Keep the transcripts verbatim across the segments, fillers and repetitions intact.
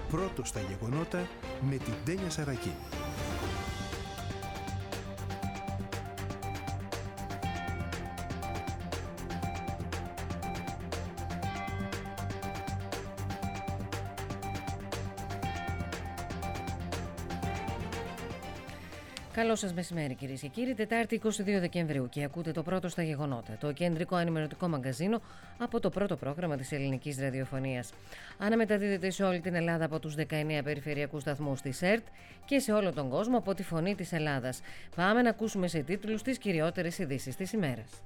Πρώτος στα γεγονότα με την Τένια Σαρακίνη. Καλό σας μεσημέρι, κυρίες και κύριοι. Τετάρτη είκοσι δύο Δεκεμβρίου και ακούτε το πρώτο στα γεγονότα, το κεντρικό ενημερωτικό μαγκαζίνο από το πρώτο πρόγραμμα της ελληνικής ραδιοφωνίας. Αναμεταδίδεται σε όλη την Ελλάδα από τους δεκαεννέα περιφερειακούς σταθμούς της ΕΡΤ και σε όλο τον κόσμο από τη Φωνή της Ελλάδας. Πάμε να ακούσουμε σε τίτλους τις κυριότερες ειδήσεις της ημέρας.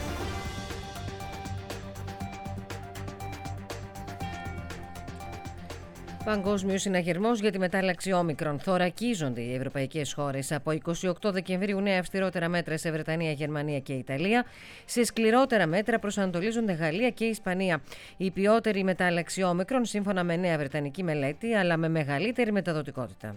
Παγκόσμιος συναγερμός για τη μετάλλαξη όμικρον. Θωρακίζονται οι ευρωπαϊκές χώρες. Από είκοσι οκτώ Δεκεμβρίου νέα αυστηρότερα μέτρα σε Βρετανία, Γερμανία και Ιταλία. Σε σκληρότερα μέτρα προσανατολίζονται Γαλλία και Ισπανία. Η ποιότερη μετάλλαξη όμικρον σύμφωνα με νέα βρετανική μελέτη, αλλά με μεγαλύτερη μεταδοτικότητα.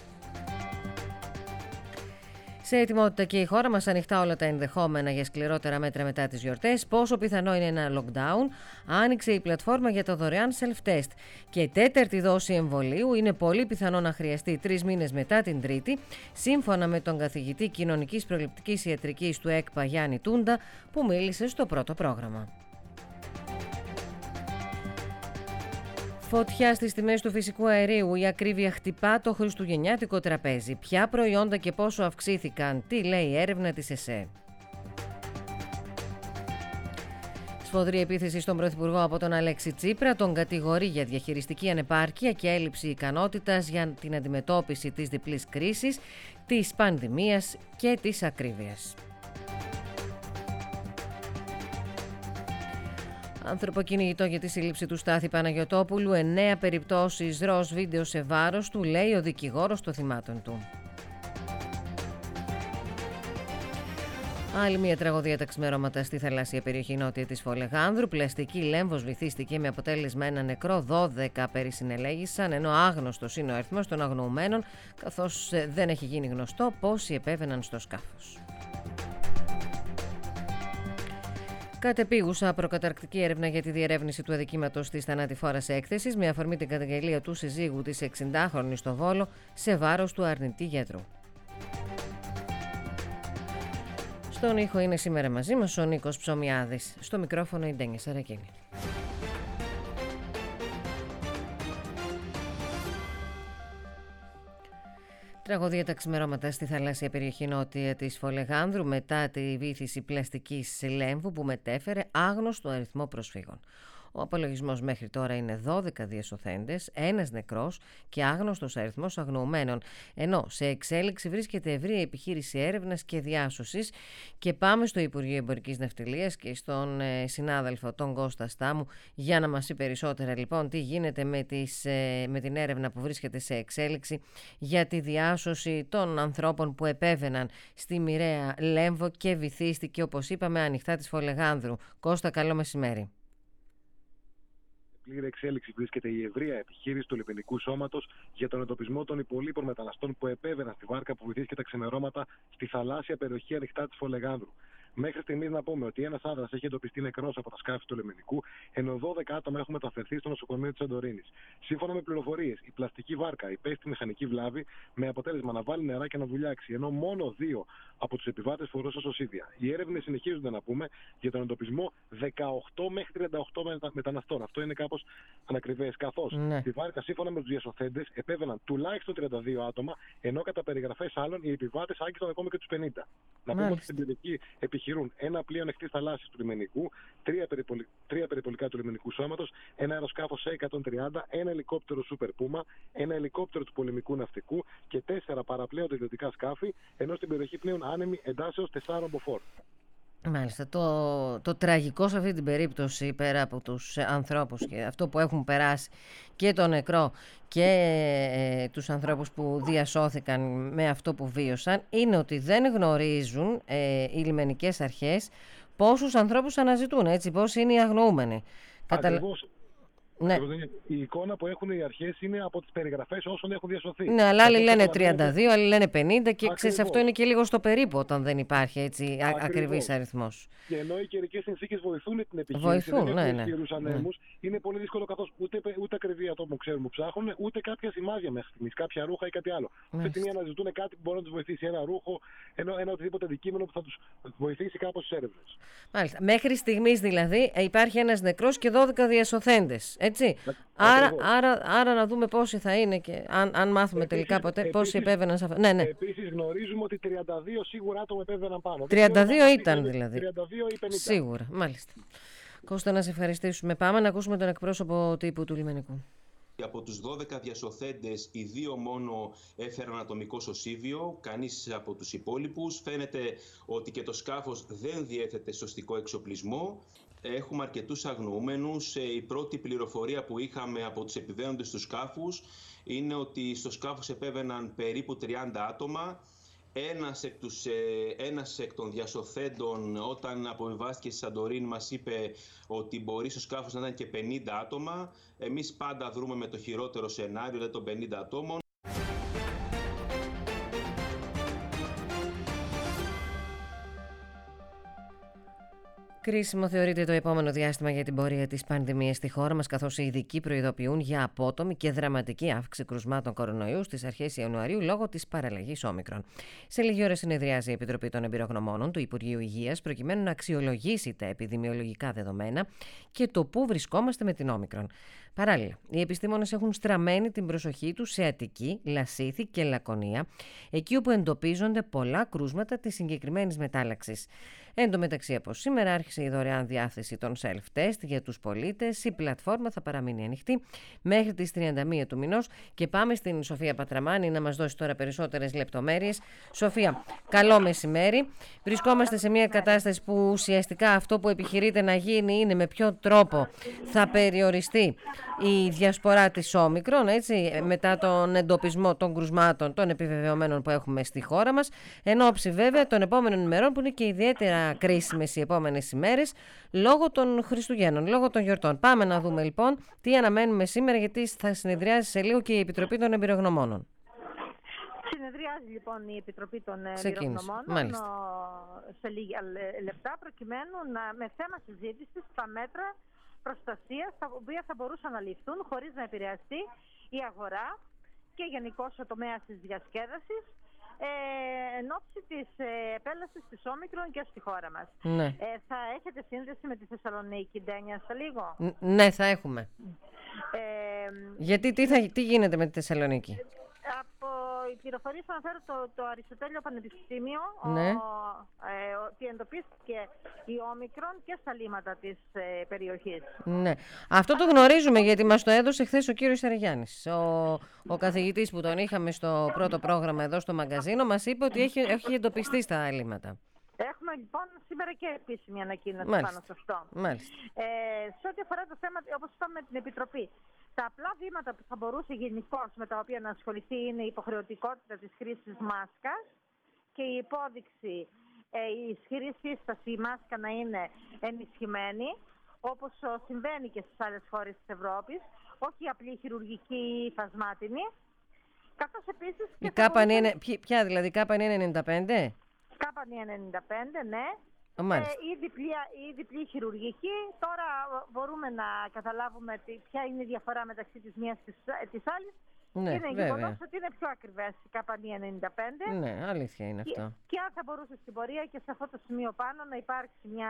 Σε ετοιμότητα και η χώρα μας, ανοιχτά όλα τα ενδεχόμενα για σκληρότερα μέτρα μετά τις γιορτές. Πόσο πιθανό είναι ένα lockdown? Άνοιξε η πλατφόρμα για το δωρεάν self-test. Και τέταρτη δόση εμβολίου είναι πολύ πιθανό να χρειαστεί τρεις μήνες μετά την τρίτη, σύμφωνα με τον καθηγητή κοινωνικής προληπτικής ιατρικής του ΕΚΠΑ Γιάννη Τούντα, που μίλησε στο πρώτο πρόγραμμα. Φωτιά στις τιμές του φυσικού αερίου. Η ακρίβεια χτυπά το χριστουγεννιάτικο τραπέζι. Ποια προϊόντα και πόσο αυξήθηκαν? Τι λέει η έρευνα της ΕΣΕ. Σφοδρή επίθεση στον Πρωθυπουργό από τον Αλέξη Τσίπρα. Τον κατηγορεί για διαχειριστική ανεπάρκεια και έλλειψη ικανότητας για την αντιμετώπιση της διπλής κρίσης, της πανδημίας και της ακρίβειας. Ανθρωποκυνηγητό για τη σύλληψη του Στάθη Παναγιωτόπουλου. Εννέα περιπτώσεις ροζ βίντεο σε βάρος του, λέει ο δικηγόρος των θυμάτων του. Άλλη μια τραγωδία τα ξημερώματα στη θαλάσσια περιοχή νότια της Φολεγάνδρου. Πλαστική λέμβος βυθίστηκε με αποτέλεσμα ένα νεκρό, δώδεκα περισυνελέγησαν, ενώ άγνωστος είναι ο αριθμός των αγνοουμένων, καθώς δεν έχει γίνει γνωστό πόσοι επέβαιναν στο σκάφος. Κατεπίγουσα προκαταρκτική έρευνα για τη διερεύνηση του αδικήματος της θανάτηφόρας έκθεσης με αφορμή την καταγγελία του συζύγου της εξηντάχρονης στο Βόλο σε βάρος του αρνητή γιατρού. Στον ήχο είναι σήμερα μαζί μας ο Νίκος Ψωμιάδης. Στο μικρόφωνο η Τένια Σαρακίνη. Τραγωδία τα ξημερώματα στη θαλάσσια περιοχή νότια της Φολεγάνδρου μετά τη βύθιση πλαστικής λέμβου που μετέφερε άγνωστο αριθμό προσφύγων. Ο απολογισμός μέχρι τώρα είναι δώδεκα διασωθέντες, ένας νεκρός και άγνωστος αριθμός αγνοουμένων, ενώ σε εξέλιξη βρίσκεται ευρεία επιχείρηση έρευνας και διάσωσης. Και πάμε στο Υπουργείο Εμπορικής Ναυτιλίας και στον ε, συνάδελφο τον Κώστα Στάμου για να μας πει περισσότερα λοιπόν τι γίνεται με, τις, ε, με την έρευνα που βρίσκεται σε εξέλιξη για τη διάσωση των ανθρώπων που επέβαιναν στη μοιραία λέμβο και βυθίστηκε, όπως είπαμε, ανοιχτά της Φολεγάνδρου. Κώστα, καλό μεσημέρι. Πλήρη εξέλιξη βρίσκεται η ευρεία επιχείρηση του Λιμενικού Σώματος για τον εντοπισμό των υπολείπων μεταναστών που επέβαιναν στη βάρκα που βυθίστηκε τα ξημερώματα στη θαλάσσια περιοχή ανοιχτά της Φολεγάνδρου. Μέχρι στιγμής να πούμε ότι ένας άνδρας έχει εντοπιστεί νεκρός από τα σκάφη του λιμενικού, ενώ δώδεκα άτομα έχουν μεταφερθεί στο νοσοκομείο της Σαντορίνης. Σύμφωνα με πληροφορίες, η πλαστική βάρκα υπέστη μηχανική βλάβη με αποτέλεσμα να βάλει νερά και να βουλιάξει, ενώ μόνο δύο από τους επιβάτες φορούσαν σωσίδια. Οι έρευνες συνεχίζονται, να πούμε, για τον εντοπισμό δεκαοκτώ μέχρι τριάντα οκτώ μετα... μεταναστών. Αυτό είναι κάπως ανακριβές, καθώς ναι. Στη βάρκα, σύμφωνα με τους διασωθέντες, επέβαιναν τουλάχιστον τριάντα δύο άτομα, ενώ κατά περιγραφές άλλων οι επιβάτες άγγιζαν ακόμη και τους πενήντα. Να πούμε ότι στην περιοχή επιχειρούν ένα πλοίο ανοιχτής θαλάσσης του λιμενικού, τρία, περιπολι... τρία περιπολικά του Λιμενικού Σώματος, ένα αεροσκάφος σι εκατόν τριάντα, ένα ελικόπτερο Super Puma, ένα ελικόπτερο του πολεμικού ναυτικού και τέσσερα παραπλέοντα ιδιωτικά σκάφη, ενώ στην περιοχή πλέον άνεμοι εντάσσεως τεσσάρων μποφόρ. Μάλιστα. Το, το τραγικό σε αυτή την περίπτωση, πέρα από τους ανθρώπους και αυτό που έχουν περάσει και το νεκρό και ε, τους ανθρώπους που διασώθηκαν με αυτό που βίωσαν, είναι ότι δεν γνωρίζουν ε, οι λιμενικές αρχές πόσους ανθρώπους αναζητούν, έτσι, πόσοι είναι οι αγνοούμενοι. Ακριβώς. Ναι. Η εικόνα που έχουν οι αρχές είναι από τις περιγραφές όσων έχουν διασωθεί. Ναι, αλλά άλλοι λένε τριάντα δύο, άλλοι λένε πενήντα και ξέρεις, αυτό είναι και λίγο στο περίπου όταν δεν υπάρχει έτσι ακριβής αριθμός. Και ενώ οι καιρικές συνθήκες βοηθούν την επιχείρηση, βοηθούν, δεν ναι, έχουν ναι. ισχυρούς ανέμους, ναι. Είναι πολύ δύσκολο καθώς ούτε, ούτε ακριβή ατόμο ξέρουν που ψάχνουν, ούτε κάποια σημάδια μέχρι στιγμής, κάποια ρούχα ή κάτι άλλο. Αυτή τη στιγμή αναζητούν κάτι που μπορεί να τους βοηθήσει, ένα ρούχο, ένα, ένα οτιδήποτε αντικείμενο που θα τους βοηθήσει κάπως στις έρευνες. Μάλιστα. Μέχρι στιγμής δηλαδή υπάρχει ένας νεκρός και δώδεκα διασωθέντες. Έτσι. Άρα, άρα, άρα να δούμε πόσοι θα είναι και αν, αν μάθουμε επίσης, τελικά ποτέ επίσης, πόσοι επέβαιναν σε αυτό. Ναι, ναι. Επίσης γνωρίζουμε ότι τριάντα δύο σίγουρα άτομα επέβαιναν πάνω. τριάντα δύο ήταν δηλαδή. τριάντα δύο ή πενήντα. Σίγουρα, μάλιστα. Κώστα, να σε ευχαριστήσουμε. Πάμε να ακούσουμε τον εκπρόσωπο τύπου του λιμενικού. Από τους δώδεκα διασωθέντες, οι δύο μόνο έφεραν ατομικό σωσίβιο, κανείς από τους υπόλοιπους. Φαίνεται ότι και το σκάφος δεν διέθετε σωστικό εξοπλισμό. Έχουμε αρκετούς αγνοούμενους. Η πρώτη πληροφορία που είχαμε από τους επιβαίνοντες του σκάφους είναι ότι στο σκάφος επέβαιναν περίπου τριάντα άτομα. Ένας εκ, τους, ένας εκ των διασωθέντων, όταν αποβιβάστηκε στη Σαντορίνη, μας είπε ότι μπορεί στο σκάφος να ήταν και πενήντα άτομα. Εμείς πάντα δρούμε με το χειρότερο σενάριο, δηλαδή των πενήντα ατόμων. Κρίσιμο θεωρείται το επόμενο διάστημα για την πορεία της πανδημίας στη χώρα μας, καθώς οι ειδικοί προειδοποιούν για απότομη και δραματική αύξηση κρουσμάτων κορονοϊού στις αρχές Ιανουαρίου λόγω της παραλλαγής Όμικρον. Σε λίγη ώρα συνεδριάζει η Επιτροπή των Εμπειρογνωμόνων του Υπουργείου Υγείας προκειμένου να αξιολογήσει τα επιδημιολογικά δεδομένα και το πού βρισκόμαστε με την Όμικρον. Παράλληλα, οι επιστήμονες έχουν στραμμένη την προσοχή τους σε Αττική, Λασίθι και Λακωνία, εκεί όπου εντοπίζονται πολλά κρούσματα της συγκεκριμένης μετάλλαξης. Εν τω μεταξύ, από σήμερα άρχισε η δωρεάν διάθεση των self-test για τους πολίτες. Η πλατφόρμα θα παραμείνει ανοιχτή μέχρι τις τριάντα μία του μηνός. Και πάμε στην Σοφία Πατραμάνη να μας δώσει τώρα περισσότερες λεπτομέρειες. Σοφία, καλό μεσημέρι. Βρισκόμαστε σε μια κατάσταση που ουσιαστικά αυτό που επιχειρείται να γίνει είναι με ποιο τρόπο θα περιοριστεί η διασπορά της Όμικρον, έτσι, μετά τον εντοπισμό των κρουσμάτων των επιβεβαιωμένων που έχουμε στη χώρα μας, εν ώψη βέβαια των επόμενων ημερών που είναι και ιδιαίτερα κρίσιμες οι επόμενες ημέρες λόγω των Χριστουγέννων, λόγω των γιορτών. Πάμε να δούμε λοιπόν τι αναμένουμε σήμερα, γιατί θα συνεδριάζει σε λίγο και η Επιτροπή των Εμπειρογνωμόνων. Συνεδριάζει λοιπόν η Επιτροπή των Εμπειρογνωμόνων σε λίγα λεπτά, προκειμένου να, με θέμα συζήτησης τα μέτρα προστασίας τα οποία θα μπορούσαν να ληφθούν χωρίς να επηρεαστεί η αγορά και γενικώς ο τομέας της διασκέδασης ε, εν ώψη της ε, επέλασης της Όμικρον και στη χώρα μας. Ναι. Ε, θα έχετε σύνδεση με τη Θεσσαλονίκη, Ντένια, σε λίγο? Ν- ναι, θα έχουμε. Ε, γιατί τι, θα, τι γίνεται με τη Θεσσαλονίκη? Από οι πληροφορίες που αναφέρω το, το Αριστοτέλειο Πανεπιστήμιο, ναι. ο, ε, ότι εντοπίστηκε η Όμικρον και στα λίμματα της ε, περιοχής. Ναι. Αυτό το γνωρίζουμε γιατί μας το έδωσε χθες ο κύριος Σαραγιάννης. Ο, ο καθηγητής που τον είχαμε στο πρώτο πρόγραμμα εδώ στο μαγκαζίνο μας είπε ότι έχει, έχει εντοπιστεί στα λίμματα. Έχουμε λοιπόν σήμερα και επίσημη ανακοίνωση Μάλιστα. πάνω σε αυτό. Μάλιστα. Ε, σε ό,τι αφορά το θέμα, όπως είπαμε με την Επιτροπή, τα απλά βήματα που θα μπορούσε γενικώς με τα οποία να ασχοληθεί είναι η υποχρεωτικότητα της χρήσης μάσκας και η υπόδειξη, ε, η ισχυρή σύσταση η μάσκα να είναι ενισχυμένη, όπως συμβαίνει και στις άλλες χώρες της Ευρώπης, όχι απλή χειρουργική ή φασμάτινη. Καθώς επίσης η κάπαν είναι, ποια δηλαδή, κάπαν είναι ενενήντα πέντε? Κάπαν είναι ενενήντα πέντε, ναι. Ε, η, διπλή, η διπλή χειρουργική. Τώρα μπορούμε να καταλάβουμε ποια είναι η διαφορά μεταξύ της μίας και της άλλης. Ναι, είναι γεγονός ότι είναι πιο ακριβές η κάπαν ενενήντα πέντε. Ναι, αλήθεια είναι αυτό. Και, και αν θα μπορούσε στην πορεία και σε αυτό το σημείο πάνω να υπάρξει μια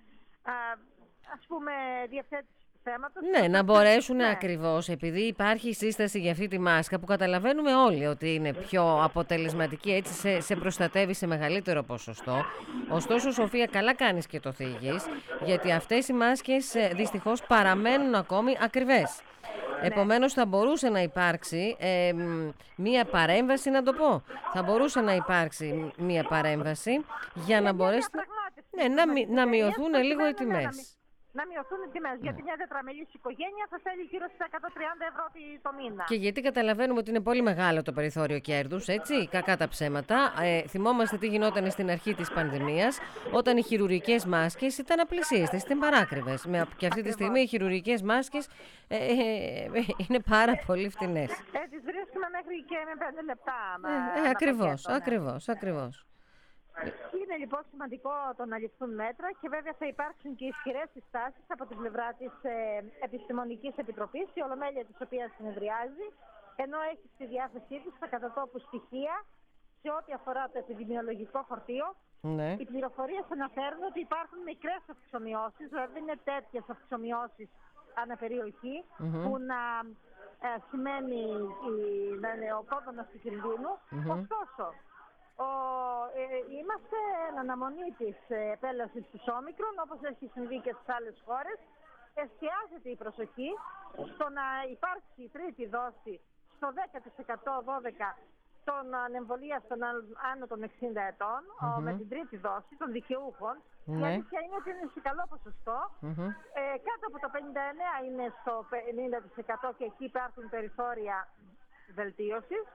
α, ας πούμε διευθέτηση θέματος. Ναι, να μπορέσουν ναι. ακριβώς, επειδή υπάρχει σύσταση για αυτή τη μάσκα που καταλαβαίνουμε όλοι ότι είναι πιο αποτελεσματική, έτσι σε, σε προστατεύει σε μεγαλύτερο ποσοστό. Ωστόσο, Σοφία, καλά κάνεις και το θίγεις, γιατί αυτές οι μάσκες δυστυχώς παραμένουν ακόμη ακριβές. Ναι. Επομένως θα μπορούσε να υπάρξει ε, μία παρέμβαση, να το πω. Θα μπορούσε να υπάρξει μία παρέμβαση για να μπορέσει να, ναι, να, μει, να μειωθούν λίγο οι τιμές. να μειωθούν οι τιμές. Ναι. Γιατί μια τετραμελής οικογένεια θα θέλει γύρω στις εκατόν τριάντα ευρώ το μήνα. Και γιατί καταλαβαίνουμε ότι είναι πολύ μεγάλο το περιθώριο κέρδους, έτσι, κακά τα ψέματα. Ε, θυμόμαστε τι γινόταν στην αρχή της πανδημίας, όταν οι χειρουργικές μάσκες ήταν απλησίαστες, ήταν παράκριβες. Με, και αυτή τη στιγμή οι χειρουργικές μάσκες ε, ε, ε, είναι πάρα πολύ φτηνές. Ε, τις βρίσκουμε μέχρι και με πέντε λεπτά. Ε, ε, ακριβώς, ναι. ακριβώς, ακριβώς. Είναι λοιπόν σημαντικό το να ληφθούν μέτρα και βέβαια θα υπάρξουν και ισχυρές συστάσεις από την πλευρά της ε, Επιστημονικής Επιτροπής, η Ολομέλεια της οποίας συνεδριάζει, ενώ έχει στη διάθεσή της τα κατατόπου στοιχεία σε ό,τι αφορά το επιδημιολογικό φορτίο. Ναι. Οι πληροφορίες αναφέρουν ότι υπάρχουν μικρές αυξομοιώσεις, δηλαδή δεν είναι τέτοιες αυξομοιώσεις αναπεριοχή, mm-hmm. που να ε, σημαίνει η, να είναι ο κόδωνας του κινδύνου. Mm-hmm. Ωστόσο, Ο, ε, είμαστε εν αναμονή της επέλασης της Όμικρον, όπως έχει συμβεί και στις άλλες χώρες. Εστιάζεται η προσοχή στο να υπάρξει η τρίτη δόση στο δέκα τοις εκατό δώδεκα των ανεμβολίαστων άνω των εξήντα ετών, mm-hmm. με την τρίτη δόση των δικαιούχων. Mm-hmm. Η αλήθεια είναι ότι είναι σε καλό ποσοστό. Mm-hmm. Ε, κάτω από το πενήντα εννέα είναι στο πενήντα τοις εκατό και εκεί υπάρχουν περιθώρια βελτίωσης.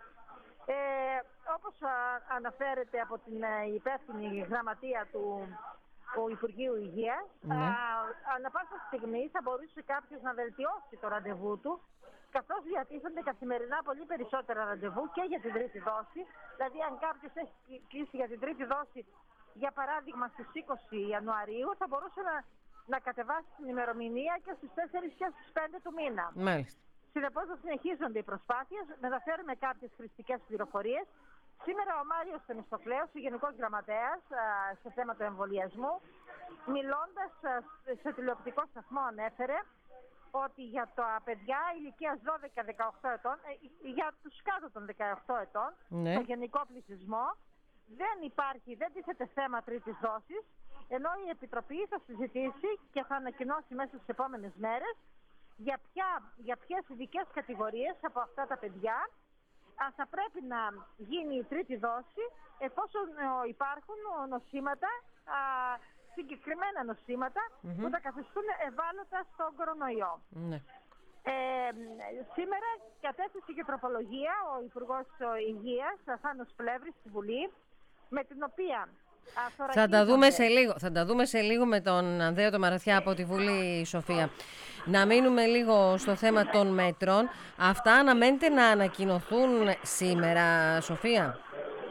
Ε, όπως α, αναφέρεται από την ε, υπεύθυνη γραμματεία του, του Υπουργείου Υγείας, ναι. α, ανα πάσα στιγμή θα μπορούσε κάποιος να βελτιώσει το ραντεβού του, καθώς διατίθενται καθημερινά πολύ περισσότερα ραντεβού και για την τρίτη δόση. Δηλαδή αν κάποιος έχει κλείσει για την τρίτη δόση, για παράδειγμα στις είκοσι Ιανουαρίου, θα μπορούσε να, να κατεβάσει την ημερομηνία και στις τέσσερις και στις πέντε του μήνα. Μάλιστα. Συνεπώς θα συνεχίζονται οι προσπάθειες, μεταφέρουμε κάποιες χρηστικές πληροφορίες. Σήμερα ο Μάριος Θεμιστοκλέος, ο Γενικός Γραμματέας σε θέματα εμβολιασμού, μιλώντας σε τηλεοπτικό σταθμό ανέφερε ότι για τα παιδιά ηλικίας δώδεκα με δεκαοκτώ ετών, για τους κάτω των δεκαοκτώ ετών, ναι. το γενικό πληθυσμό, δεν υπάρχει, δεν τίθεται θέμα τρίτης δόσης, ενώ η Επιτροπή θα συζητήσει και θα ανακοινώσει μέσα στις επόμενες μέρες για, ποια, για ποιες ειδικές κατηγορίες από αυτά τα παιδιά α, θα πρέπει να γίνει η τρίτη δόση, εφόσον ε, υπάρχουν νοσήματα, α, συγκεκριμένα νοσήματα, mm-hmm. που τα καθιστούν ευάλωτα στον κορονοϊό. Mm-hmm. Ε, σήμερα κατέθεσε και τροπολογία ο Υπουργός Υγείας, Θάνος Πλεύρης, στη Βουλή, με την οποία Θα τα, δούμε σε λίγο, θα τα δούμε σε λίγο με τον Ανδρέα το Μαραθιά από τη Βουλή, Σοφία. Να μείνουμε λίγο στο θέμα των μέτρων. Αυτά αναμένεται να ανακοινωθούν σήμερα, Σοφία?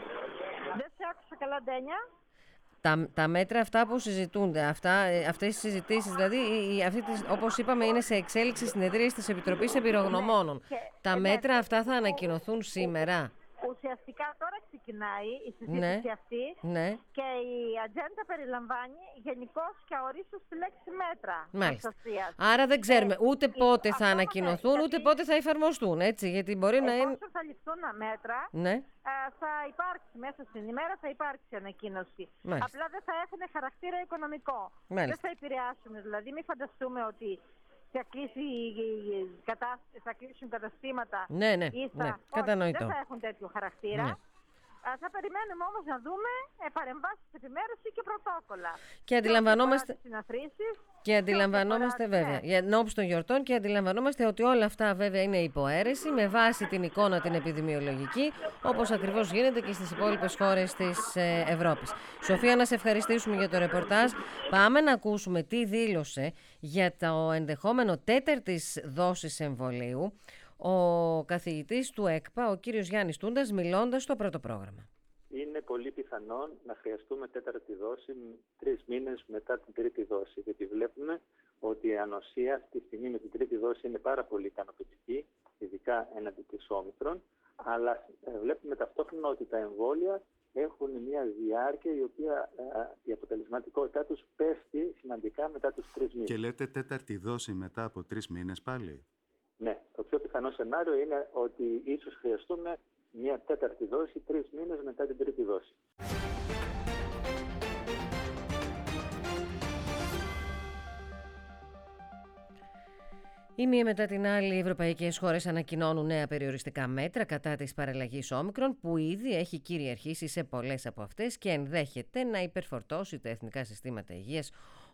Δεν σε άκουσα καλά, Ντένια. Τα, τα μέτρα αυτά που συζητούνται, αυτά, αυτές οι συζητήσεις, δηλαδή αυτή της, όπως είπαμε είναι σε εξέλιξη συνεδρίες της Επιτροπής Εμπειρογνωμόνων. Ναι. Τα ναι. μέτρα αυτά θα ανακοινωθούν σήμερα? Ουσιαστικά τώρα ξεκινάει η συζήτηση ναι, αυτή ναι. και η ατζέντα περιλαμβάνει γενικώς και αορίστως τη λέξη μέτρα. Μάλιστα. Άρα δεν ξέρουμε ε, ούτε πότε θα ανακοινωθούν, γιατί, ούτε πότε θα εφαρμοστούν, έτσι, γιατί μπορεί να είναι... Όσο θα ληφθούν μέτρα, ναι. θα υπάρξει μέσα στην ημέρα, θα υπάρξει ανακοίνωση. Μάλιστα. Απλά δεν θα έχουν χαρακτήρα οικονομικό. Μάλιστα. Δεν θα επηρεάσουν, δηλαδή μην φανταστούμε ότι θα, κλείσει, θα κλείσουν καταστήματα. Ναι, ναι, ή θα, ναι. όχι, κατανοητό. Δεν θα έχουν τέτοιο χαρακτήρα. Ναι. Θα περιμένουμε όμως να δούμε παρεμβάσεις επιμέρους και πρωτόκολλα. Και αντιλαμβανόμαστε, και αντιλαμβανόμαστε βέβαια, για ενώπιση των γιορτών, και αντιλαμβανόμαστε ότι όλα αυτά βέβαια είναι υποαίρεση με βάση την εικόνα την επιδημιολογική, όπως ακριβώς γίνεται και στις υπόλοιπες χώρες της ε, Ευρώπης. Σοφία, να σε ευχαριστήσουμε για το ρεπορτάζ. Πάμε να ακούσουμε τι δήλωσε για το ενδεχόμενο τέταρτης δόσης εμβολίου ο καθηγητής του ΕΚΠΑ, ο κύριος Γιάννης Τούντας, μιλώντας στο πρώτο πρόγραμμα. Είναι πολύ πιθανόν να χρειαστούμε τέταρτη δόση τρεις μήνες μετά την τρίτη δόση, γιατί βλέπουμε ότι η ανοσία αυτή τη στιγμή με την τρίτη δόση είναι πάρα πολύ ικανοποιητική, ειδικά έναντι της Όμικρον, αλλά βλέπουμε ταυτόχρονα ότι τα εμβόλια έχουν μια διάρκεια η οποία η αποτελεσματικότητά τους πέφτει σημαντικά μετά τους τρεις μήνες. Και λέτε τέταρτη δόση μετά από τρεις μήνες πάλι? Ναι, το πιο πιθανό σενάριο είναι ότι ίσως χρειαστούμε μια τέταρτη δόση τρεις μήνες μετά την τρίτη δόση. Η μία μετά την άλλη, οι ευρωπαϊκές χώρες ανακοινώνουν νέα περιοριστικά μέτρα κατά της παραλλαγής Όμικρον, που ήδη έχει κυριαρχήσει σε πολλές από αυτές και ενδέχεται να υπερφορτώσει τα εθνικά συστήματα υγείας,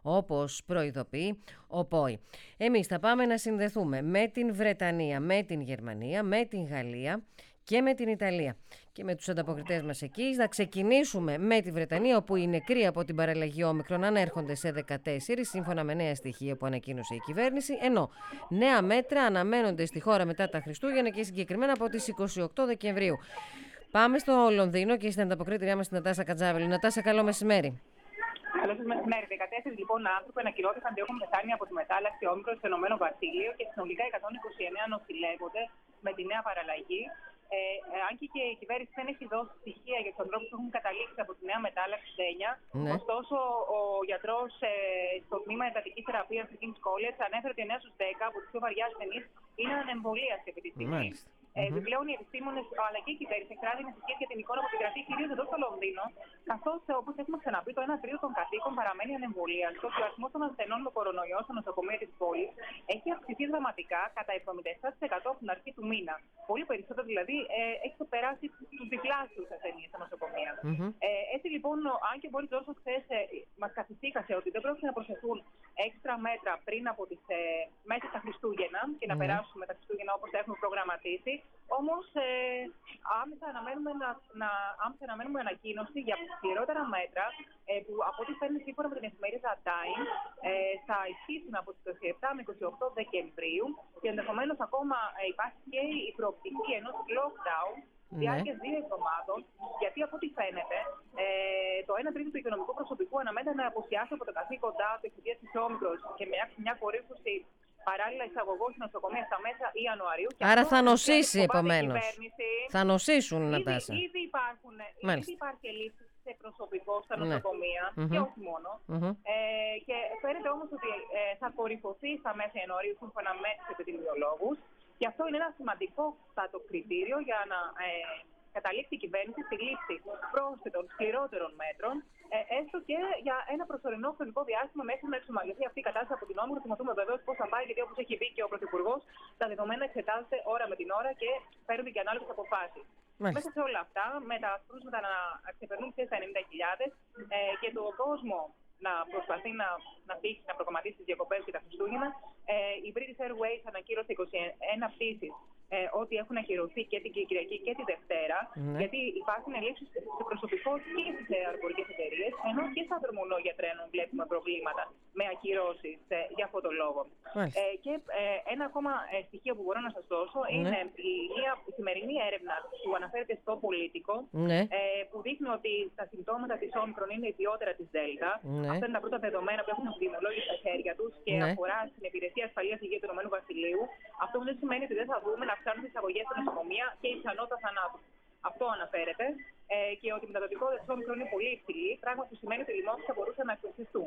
όπως προειδοποιεί ο ΠΟΗ. Εμείς θα πάμε να συνδεθούμε με την Βρετανία, με την Γερμανία, με την Γαλλία και με την Ιταλία και με τους ανταποκριτές μας εκεί. Θα ξεκινήσουμε με τη Βρετανία, όπου οι νεκροί από την παραλλαγή Όμικρον ανέρχονται σε δεκατέσσερα, σύμφωνα με νέα στοιχεία που ανακοίνωσε η κυβέρνηση, ενώ νέα μέτρα αναμένονται στη χώρα μετά τα Χριστούγεννα και συγκεκριμένα από τις είκοσι οκτώ Δεκεμβρίου. Πάμε στο Λονδίνο και στην ανταποκρίτριά μας την Νατάσα Κατζάβελη. Νατάσα, καλό μεσημέρι. Καλό σας μεσημέρι. δεκατέσσερις λοιπόν άνθρωποι ανακοινώθηκαν ότι έχουν πεθάνει από τη μετάλλαξη Όμικρον στο Ηνωμένο Βασίλειο και συνολικά εκατόν είκοσι εννέα νοσηλεύονται με τη νέα παραλλαγή. Ε, ε, αν και, και η κυβέρνηση δεν έχει δώσει στοιχεία για τους ανθρώπους που έχουν καταλήξει από τη νέα μετάλλαξη Ντένια, ναι. Ωστόσο ο γιατρός ε, στο τμήμα εντατικής θεραπείας του King's College ανέφερε ότι εννέα στους δέκα από τους πιο βαριά ασθενείς είναι ανεμβολίαστοι αυτή τη στιγμή. Ε, mm-hmm. Επιπλέον, οι επιστήμονες αλλά και η κυβέρνηση εκφράζει ανησυχίες για την εικόνα που επικρατεί κυρίως εδώ στο Λονδίνο, καθώς, όπως έχουμε ξαναπεί, το ένα τρίτο των κατοίκων παραμένει ανεμβολίαστο και ο αριθμός των ασθενών με κορονοϊό στα νοσοκομεία της πόλης έχει αυξηθεί δραματικά κατά εβδομήντα επτά τοις εκατό από την αρχή του μήνα. Πολύ περισσότερο δηλαδή, ε, έχει περάσει τους διπλάσιους ασθενείς στα νοσοκομεία. Mm-hmm. Ε, έτσι λοιπόν, αν και μπορεί τόσο χθες ε, μας καθησύχασε ότι δεν πρόκειται να προσθεθούν έξτρα μέτρα πριν από τις ε, μέσα στα Χριστούγεννα και να mm-hmm. περάσουμε τα Χριστούγεννα όπως τα έχουμε προγραμματίσει. Όμως, ε, άμεσα αναμένουμε, να, να, άμεσα αναμένουμε ανακοίνωση για σκληρότερα μέτρα ε, που από ό,τι φαίνεται σύμφωνα με την εφημερίδα Times ε, θα ισχύσουν από τις είκοσι επτά με είκοσι οκτώ Δεκεμβρίου και ενδεχομένως ακόμα ε, υπάρχει και η προοπτική ενός lockdown διάρκειας δύο εβδομάδων, γιατί από ό,τι φαίνεται ε, το ένα τρίτο του υγειονομικού προσωπικού αναμένεται να αποσιάσει από τα καθήκοντά του εξαιτίας της Όμικρον και με μια κορύφωση παράλληλα εισαγωγών στην νοσοκομεία στα μέσα Ιανουαρίου. Άρα θα νοσήσει επομένως. Θα νοσήσουν, Νατάσα. Ήδη, ήδη, υπάρχουν, ήδη υπάρχει ελλείψη σε προσωπικό στα νοσοκομεία ναι. και όχι μόνο. Mm-hmm. Ε, και φαίνεται όμως ότι ε, θα κορυφωθεί στα μέσα Ιανουαρίου σύμφωνα με τους επιδημιολόγους. Και αυτό είναι ένα σημαντικό κριτήριο για να ε, καταλήξει η κυβέρνηση στη λήψη πρόσθετων σκληρότερων μέτρων, ε, έστω και για ένα προσωρινό χρονικό διάστημα μέχρι να εξομαλυνθεί αυτή η κατάσταση από την Όμικρον. Θα θυμηθούμε βεβαίως πώς θα πάει, γιατί όπως έχει πει και ο Πρωθυπουργός, τα δεδομένα εξετάζονται ώρα με την ώρα και παίρνουν και ανάλογες αποφάσεις. Μέσα σε όλα αυτά, με τα κρούσματα να ξεπερνούν τις ενενήντα χιλιάδες ε, και τον κόσμο να προσπαθεί να, να πείσει, να προγραμματίσει τις διακοπές και τα Χριστούγεννα, ε, η British Airways ανακοίνωσε είκοσι ένα πτήσεις ε, ότι έχουν ακυρωθεί και την Κυριακή και τη Δευτέρα, ναι. γιατί υπάρχουν ελλείψεις σε προσωπικό και στις αεροπορικές εταιρείες, ενώ και στα δρομολόγια τρένων βλέπουμε προβλήματα με ακυρώσεις ε, για αυτόν τον λόγο. Ε, και ε, ένα ακόμα ε, στοιχείο που μπορώ να σας δώσω ναι. είναι η, η σημερινή έρευνα που αναφέρεται στο Πολίτικο, ναι. ε, που δείχνει ότι τα συμπτώματα της Όμικρον είναι ιδιότερα της Δέλτα. Ναι. Αυτά είναι τα πρώτα δεδομένα που έχουν επιδημιολόγοι στα χέρια τους και ναι. αφορά στην Υπηρεσία Ασφαλείας Υγείας του Ηνωμένου Βασιλείου. Αυτό δεν σημαίνει ότι δεν θα δούμε να αυξάνουν τις εισαγωγές στα νοσοκομεία και η πιθανότητα θανάτου. Αυτό αναφέρεται ε, και ότι η μεταδοτικότητα της Όμικρον είναι πολύ υψηλή, πράγμα που σημαίνει ότι οι λοιμώξεις θα μπορούσαν να εξελιχθούν.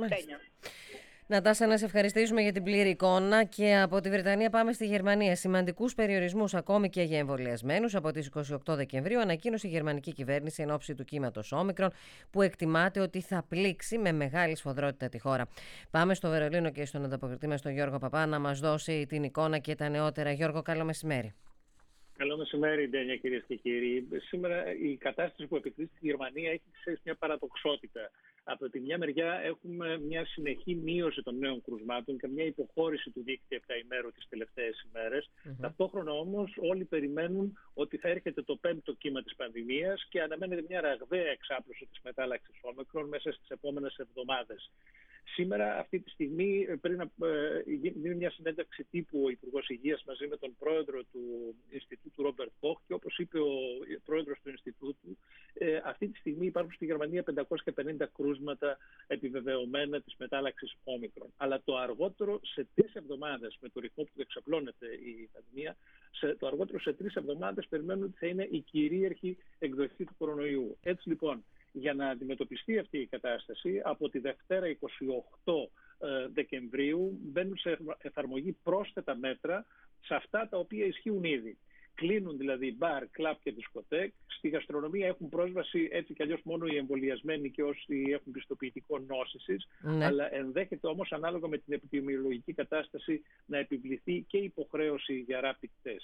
Νατάσα, να σε ευχαριστήσουμε για την πλήρη εικόνα και από τη Βρετανία πάμε στη Γερμανία. Σημαντικούς περιορισμούς ακόμη και για εμβολιασμένους από τις είκοσι οκτώ Δεκεμβρίου ανακοίνωσε η γερμανική κυβέρνηση εν ώψη του κύματος Όμικρον, που εκτιμάται ότι θα πλήξει με μεγάλη σφοδρότητα τη χώρα. Πάμε στο Βερολίνο και στον ανταποκριτή μας τον Γιώργο Παπά να μας δώσει την εικόνα και τα νεότερα. Γιώργο, καλό μεσημέρι. Καλό μεσημέρι, Ντένια, κυρίες και κύριοι. Σήμερα η κατάσταση που επικρατεί στη Γερμανία έχει ξέρεις, μια παραδοξότητα. Από τη μια μεριά έχουμε μια συνεχή μείωση των νέων κρουσμάτων και μια υποχώρηση του δείκτη επταημέρου τις τελευταίες ημέρες. Mm-hmm. Ταυτόχρονα όμως όλοι περιμένουν ότι θα έρχεται το πέμπτο κύμα της πανδημίας και αναμένεται μια ραγδαία εξάπλωση της μετάλλαξης Όμικρον μέσα στις επόμενες εβδομάδες. Σήμερα, αυτή τη στιγμή, πριν ε, γίνει μια συνέντευξη τύπου ο Υπουργός Υγείας μαζί με τον πρόεδρο του Ινστιτούτου Ρόμπερτ Κοχ και όπως είπε ο πρόεδρος του Ινστιτούτου, ε, αυτή τη στιγμή υπάρχουν στη Γερμανία πεντακόσια πενήντα κρούσματα επιβεβαιωμένα της μετάλλαξης Όμικρον. Αλλά το αργότερο σε τρεις εβδομάδες, με το ρυθμό που εξαπλώνεται η πανδημία, σε, το αργότερο σε τρεις εβδομάδες περιμένουν ότι θα είναι η κυρίαρχη εκδοχή του κορονοϊού. Έτσι λοιπόν, για να αντιμετωπιστεί αυτή η κατάσταση, από τη Δευτέρα είκοσι οκτώ Δεκεμβρίου μπαίνουν σε εφαρμογή πρόσθετα μέτρα σε αυτά τα οποία ισχύουν ήδη. Κλείνουν δηλαδή μπαρ, κλαμπ και δισκοτέκ. Στη γαστρονομία έχουν πρόσβαση έτσι κι αλλιώς μόνο οι εμβολιασμένοι και όσοι έχουν πιστοποιητικό νόσησης. Ναι. Αλλά ενδέχεται όμως ανάλογα με την επιδημιολογική κατάσταση να επιβληθεί και υποχρέωση για rapid test.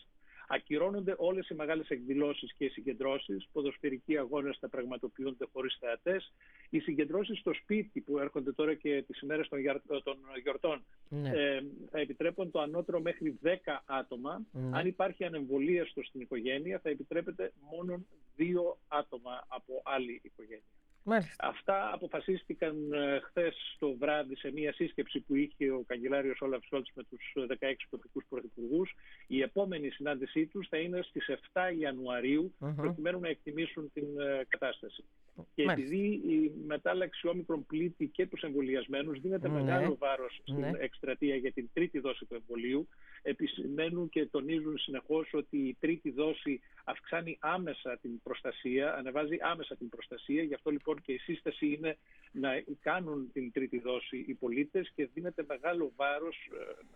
Ακυρώνονται όλες οι μεγάλες εκδηλώσεις και οι συγκεντρώσεις. Ποδοσφαιρικοί αγώνες θα πραγματοποιούνται χωρίς θεατές. Οι συγκεντρώσεις στο σπίτι που έρχονται τώρα και τις ημέρες των, των γιορτών ναι. ε, θα επιτρέπουν το ανώτερο μέχρι δέκα άτομα. Ναι. Αν υπάρχει ανεμβολίαστο στην οικογένεια, θα επιτρέπεται μόνο δύο άτομα από άλλη οικογένεια. Μάλιστα. Αυτά αποφασίστηκαν χθες το βράδυ σε μια σύσκεψη που είχε ο καγκελάριος Όλαφ Σόλτς με τους δεκαέξι τοπικούς πρωθυπουργούς. Η επόμενη συνάντησή τους θα είναι στις επτά Ιανουαρίου, uh-huh. προκειμένου να εκτιμήσουν την κατάσταση. Και Μάλιστα. επειδή η μετάλλαξη όμικρον πλήττει και τους εμβολιασμένους, δίνεται ναι. μεγάλο βάρος στην ναι. εκστρατεία για την τρίτη δόση του εμβολίου. Επισημαίνουν και τονίζουν συνεχώς ότι η τρίτη δόση αυξάνει άμεσα την προστασία, ανεβάζει άμεσα την προστασία. Γι' αυτό λοιπόν και η σύσταση είναι να κάνουν την τρίτη δόση οι πολίτες και δίνεται μεγάλο βάρος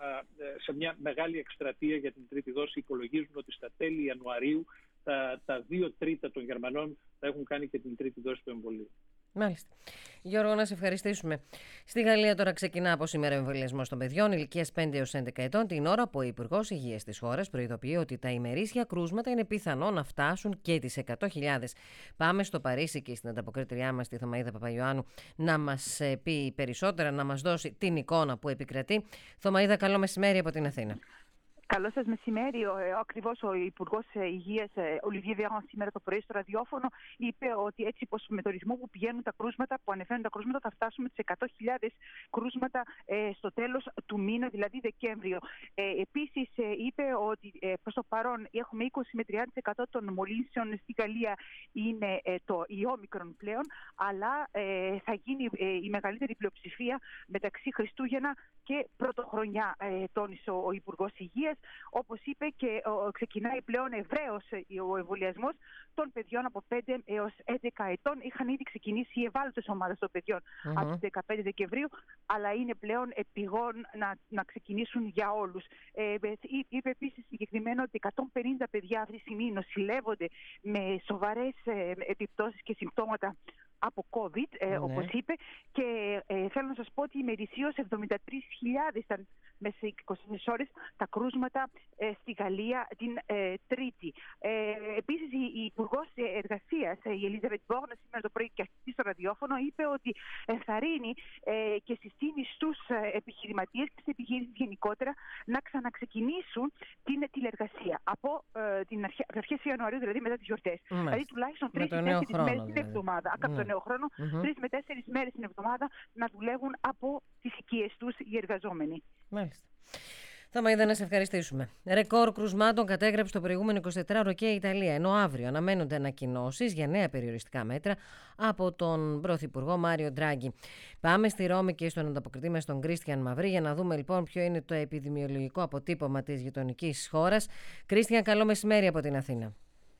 σε μια μεγάλη εκστρατεία για την τρίτη δόση. Υπολογίζουν ότι στα τέλη Ιανουαρίου τα, τα δύο τρίτα των Γερμανών θα έχουν κάνει και την τρίτη δόση του εμβολίου. Μάλιστα. Γιώργο, να σε ευχαριστήσουμε. Στη Γαλλία τώρα ξεκινά από σήμερα ο εμβολιασμός των παιδιών ηλικίας πέντε έως έντεκα ετών, την ώρα που ο Υπουργός Υγείας της χώρας προειδοποιεί ότι τα ημερήσια κρούσματα είναι πιθανό να φτάσουν και τις εκατό χιλιάδες. Πάμε στο Παρίσι και στην ανταποκρίτριά μας, τη Θωμαΐδα Παπαϊωάννου, να μας πει περισσότερα, να μας δώσει την εικόνα που επικρατεί. Θωμαΐδα, καλό μεσημέρι από την Αθήνα. Καλό σας μεσημέρι. Ακριβώς ο Υπουργός Υγείας, Ολιβιέ Βεράν, σήμερα το πρωί στο ραδιόφωνο είπε ότι έτσι πως με το ρυθμό που πηγαίνουν τα κρούσματα, που ανεβαίνουν τα κρούσματα, θα φτάσουμε τις εκατό χιλιάδες κρούσματα ε, στο τέλος του μήνα, δηλαδή Δεκέμβριο. Ε, επίσης ε, είπε ότι ε, προς το παρόν έχουμε είκοσι με τριάντα τοις εκατό των μολύνσεων στη Γαλλία είναι ε, το η όμικρον πλέον, αλλά ε, θα γίνει ε, η μεγαλύτερη πλειοψηφία μεταξύ Χριστούγεννα και Πρωτοχρονιά, ε, τόνισε ο, ο Υπουργός Υγείας. Όπως είπε, και ο, ξεκινάει πλέον ευρέως ο εμβολιασμός των παιδιών από πέντε έως έντεκα ετών. Είχαν ήδη ξεκινήσει οι ευάλωτες ομάδες των παιδιών mm-hmm. από τις δεκαπέντε Δεκεμβρίου, αλλά είναι πλέον επιγόν να, να ξεκινήσουν για όλους. Ε, είπε επίσης συγκεκριμένα ότι εκατόν πενήντα παιδιά αυτή τη στιγμή νοσηλεύονται με σοβαρές ε, επιπτώσεις και συμπτώματα από COVID, ε, ναι. όπως είπε, και ε, θέλω να σας πω ότι ημερησίως εβδομήντα τρεις χιλιάδες ήταν μέσα σε είκοσι τέσσερις ώρες τα κρούσματα ε, στη Γαλλία την ε, Τρίτη. Ε, επίσης η, η Υπουργός Εργασίας, η Ελίζαβετ Μπόρν, σήμερα το πρωί και αυτή στο ραδιόφωνο, είπε ότι ενθαρρύνει ε, και συστήνει στους επιχειρηματίες και στις επιχειρήσεις γενικότερα να ξαναξεκινήσουν την τηλεργασία από ε, την αρχή, αρχές Ιανουαρίου, δηλαδή μετά τις γιορτές. Mm. Δηλαδή τουλάχιστον τρεις με τέσσερις μέρες την εβδομάδα. Mm. νέο χρόνο, mm-hmm. τρεις με τέσσερις μέρες την εβδομάδα να δουλεύουν από τις οικίες τους οι εργαζόμενοι. Μάλιστα. Θωμαΐδα, να σε ευχαριστήσουμε. Ρεκόρ κρουσμάτων κατέγραψε το προηγούμενο εικοσιτετράωρο και η Ιταλία, ενώ αύριο αναμένονται ανακοινώσεις για νέα περιοριστικά μέτρα από τον Πρωθυπουργό Μάριο Ντράγκη. Πάμε στη Ρώμη και στον ανταποκριτή μας, τον Κρίστιαν Μαυρή, για να δούμε λοιπόν ποιο είναι το επιδημιολογικό αποτύπωμα της γειτονικής χώρας. Κρίστιαν, καλό μεσημέρι από την Αθήνα.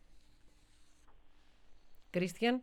Κρίστιαν.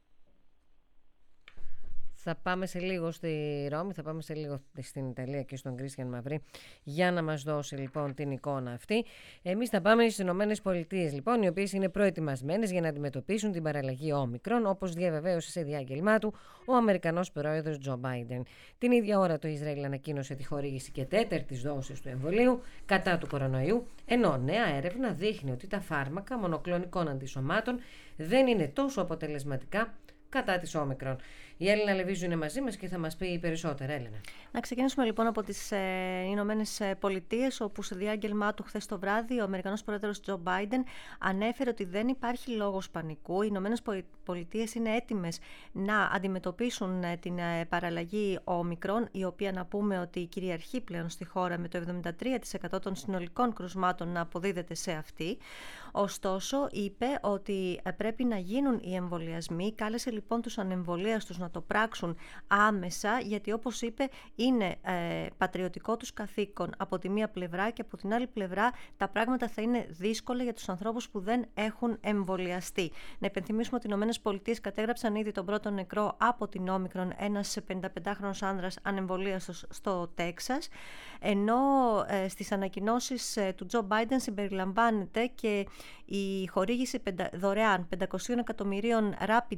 Θα πάμε σε λίγο στη Ρώμη, θα πάμε σε λίγο στην Ιταλία και στον Κρίστιαν Μαυρή για να μας δώσει λοιπόν την εικόνα αυτή. Εμείς θα πάμε στις Ηνωμένες Πολιτείες λοιπόν, οι οποίες είναι προετοιμασμένες για να αντιμετωπίσουν την παραλλαγή όμικρον, όπως διαβεβαίωσε σε διάγγελμά του ο Αμερικανός πρόεδρος Τζο Μπάιντεν. Την ίδια ώρα το Ισραήλ ανακοίνωσε τη χορήγηση και τέταρτης δόσης του εμβολίου κατά του κορονοϊού, ενώ νέα έρευνα δείχνει ότι τα φάρμακα μονοκλονικών αντισωμάτων δεν είναι τόσο αποτελεσματικά κατά της όμικρον. Η Έλληνα Λεβίζου είναι μαζί μας και θα μας πει περισσότερα. Έλληνα. Να ξεκινήσουμε λοιπόν από τις ε, Ηνωμένες Πολιτείες, όπου σε διάγγελμά του χθες το βράδυ ο Αμερικανός πρόεδρος Τζο Μπάιντεν ανέφερε ότι δεν υπάρχει λόγος πανικού. Οι Ηνωμένες Πολιτείες είναι έτοιμες να αντιμετωπίσουν ε, την ε, παραλλαγή όμικρον, η οποία να πούμε ότι κυριαρχεί πλέον στη χώρα με το εβδομήντα τρία τοις εκατό των συνολικών κρουσμάτων να αποδίδεται σε αυτή. Ωστόσο, είπε ότι ε, πρέπει να γίνουν οι εμβολιασμοί. Κάλεσε λοιπόν τους ανεμβολίαστους να το πράξουν άμεσα, γιατί όπως είπε είναι ε, πατριωτικό τους καθήκον από τη μία πλευρά, και από την άλλη πλευρά τα πράγματα θα είναι δύσκολα για τους ανθρώπους που δεν έχουν εμβολιαστεί. Να υπενθυμίσουμε ότι οι Ηνωμένες Πολιτείες κατέγραψαν ήδη τον πρώτο νεκρό από την όμικρον, ένας πενηνταπεντάχρονος άνδρας ανεμβολίαστος στο Τέξας, ενώ ε, στις ανακοινώσεις ε, του Τζο Μπάιντεν συμπεριλαμβάνεται και η χορήγηση πεντα, δωρεάν πεντακόσια εκατομμυρίων rapid tests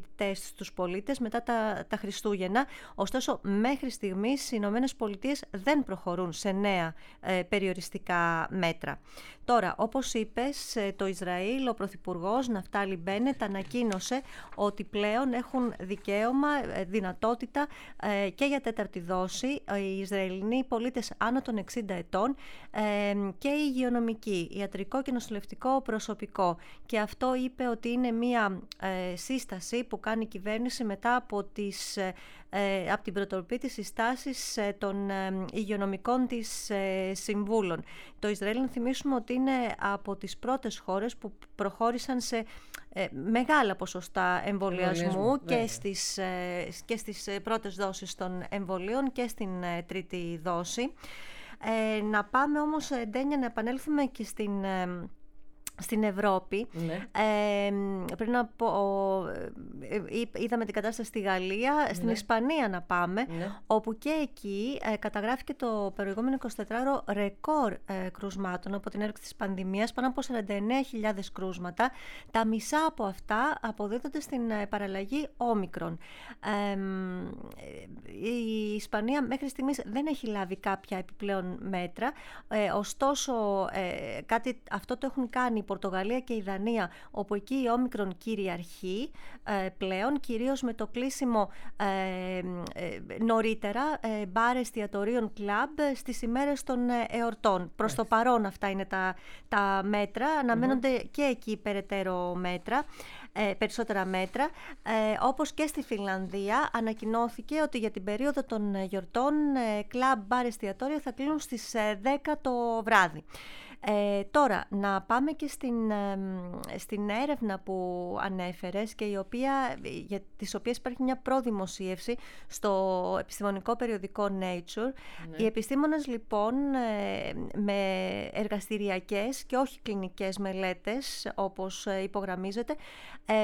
στους πολίτες μετά τα, τα Χριστούγεννα. Ωστόσο, μέχρι στιγμής οι Ηνωμένες Πολιτείες δεν προχωρούν σε νέα ε, περιοριστικά μέτρα. Τώρα, όπως είπες, το Ισραήλ, ο Πρωθυπουργός Ναφτάλι Μπένετ ανακοίνωσε ότι πλέον έχουν δικαίωμα, δυνατότητα ε, και για τέταρτη δόση οι Ισραηλινοί πολίτες άνω των εξήντα ετών ε, και η υγειονομική, ιατρικό και νοσηλευτικό προσωπικό. Και αυτό είπε ότι είναι μια ε, σύσταση που κάνει η κυβέρνηση μετά από, τις, ε, από την προτροπή της συστάσεις ε, των ε, υγειονομικών της ε, συμβούλων. Το Ισραήλ, να θυμίσουμε ότι είναι από τις πρώτες χώρες που προχώρησαν σε ε, μεγάλα ποσοστά εμβολιασμού και στις, ε, και στις πρώτες δόσεις των εμβολίων και στην ε, τρίτη δόση. Ε, να πάμε όμως, Ντένια, να επανέλθουμε και στην... Ε, στην Ευρώπη. Ναι. Ε, πριν από, ε, είδαμε την κατάσταση στη Γαλλία, στην ναι. Ισπανία να πάμε, ναι. όπου και εκεί ε, καταγράφηκε το προηγούμενο εικοσιτετράωρο ρεκόρ ε, κρουσμάτων από την έναρξη της πανδημίας, πάνω από σαράντα εννέα χιλιάδες κρούσματα. Τα μισά από αυτά αποδίδονται στην ε, παραλλαγή όμικρον. Ε, η Ισπανία μέχρι στιγμής δεν έχει λάβει κάποια επιπλέον μέτρα, ε, ωστόσο ε, κάτι, αυτό το έχουν κάνει η Πορτογαλία και η Δανία, όπου εκεί η όμικρον κυριαρχεί ε, πλέον, κυρίως με το κλείσιμο ε, ε, νωρίτερα ε, μπαρ, εστιατορίων, κλαμπ στις ημέρες των ε, εορτών. Προς το παρόν αυτά είναι τα, τα μέτρα, αναμένονται mm-hmm. και εκεί περαιτέρω μέτρα. Ε, περισσότερα μέτρα, ε, όπως και στη Φινλανδία ανακοινώθηκε ότι για την περίοδο των γιορτών ε, κλαμπ, μπαρ, εστιατόρια θα κλείνουν στις ε, δέκα το βράδυ. Ε, τώρα, να πάμε και στην, ε, στην έρευνα που ανέφερες και η οποία, για τις οποίες υπάρχει μια προδημοσίευση στο επιστημονικό περιοδικό Nature. Ναι. Οι επιστήμονες λοιπόν ε, με εργαστηριακές και όχι κλινικές μελέτες, όπως υπογραμμίζεται, ε,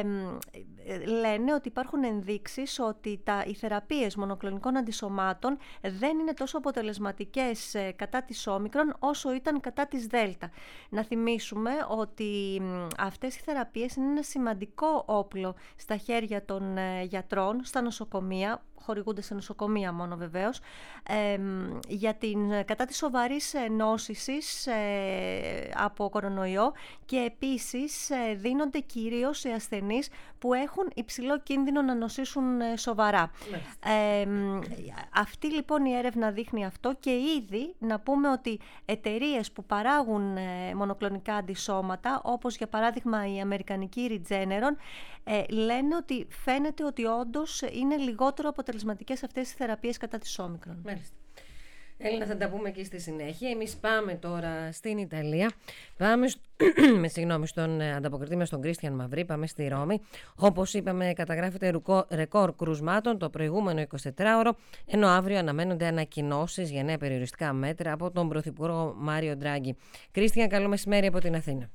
λένε ότι υπάρχουν ενδείξεις ότι τα, οι θεραπείες μονοκλονικών αντισωμάτων δεν είναι τόσο αποτελεσματικές ε, κατά της όμικρον όσο ήταν κατά της δέλτα. Να θυμίσουμε ότι αυτές οι θεραπείες είναι ένα σημαντικό όπλο στα χέρια των γιατρών, στα νοσοκομεία, χορηγούνται σε νοσοκομεία μόνο βεβαίως, ε, για την, κατά της σοβαρής νόσησης ε, από κορονοϊό, και επίσης ε, δίνονται κυρίως σε ασθενείς που έχουν υψηλό κίνδυνο να νοσήσουν ε, σοβαρά. Ε, ε, αυτή λοιπόν η έρευνα δείχνει αυτό, και ήδη να πούμε ότι εταιρείες που παράγουν ε, μονοκλονικά αντισώματα, όπως για παράδειγμα η αμερικανική Regeneron, ε, λένε ότι φαίνεται ότι όντως είναι λιγότερο αποτελεσματικές αυτές οι θεραπείες κατά της όμικρον. Μάλιστα. Έλληνα, θα τα πούμε και στη συνέχεια. Εμείς πάμε τώρα στην Ιταλία. Πάμε στο, με συγγνώμη, στον ανταποκριτή μας, τον Κρίστιαν Μαυρί. Πάμε στη Ρώμη. Όπως είπαμε, καταγράφεται ρεκόρ κρουσμάτων το προηγούμενο εικοσιτετράωρο, ενώ αύριο αναμένονται ανακοινώσεις για νέα περιοριστικά μέτρα από τον Πρωθυπουργό Μάριο Ντράγκη. Κρίστιαν, καλό μεσημέρι από την Αθήνα.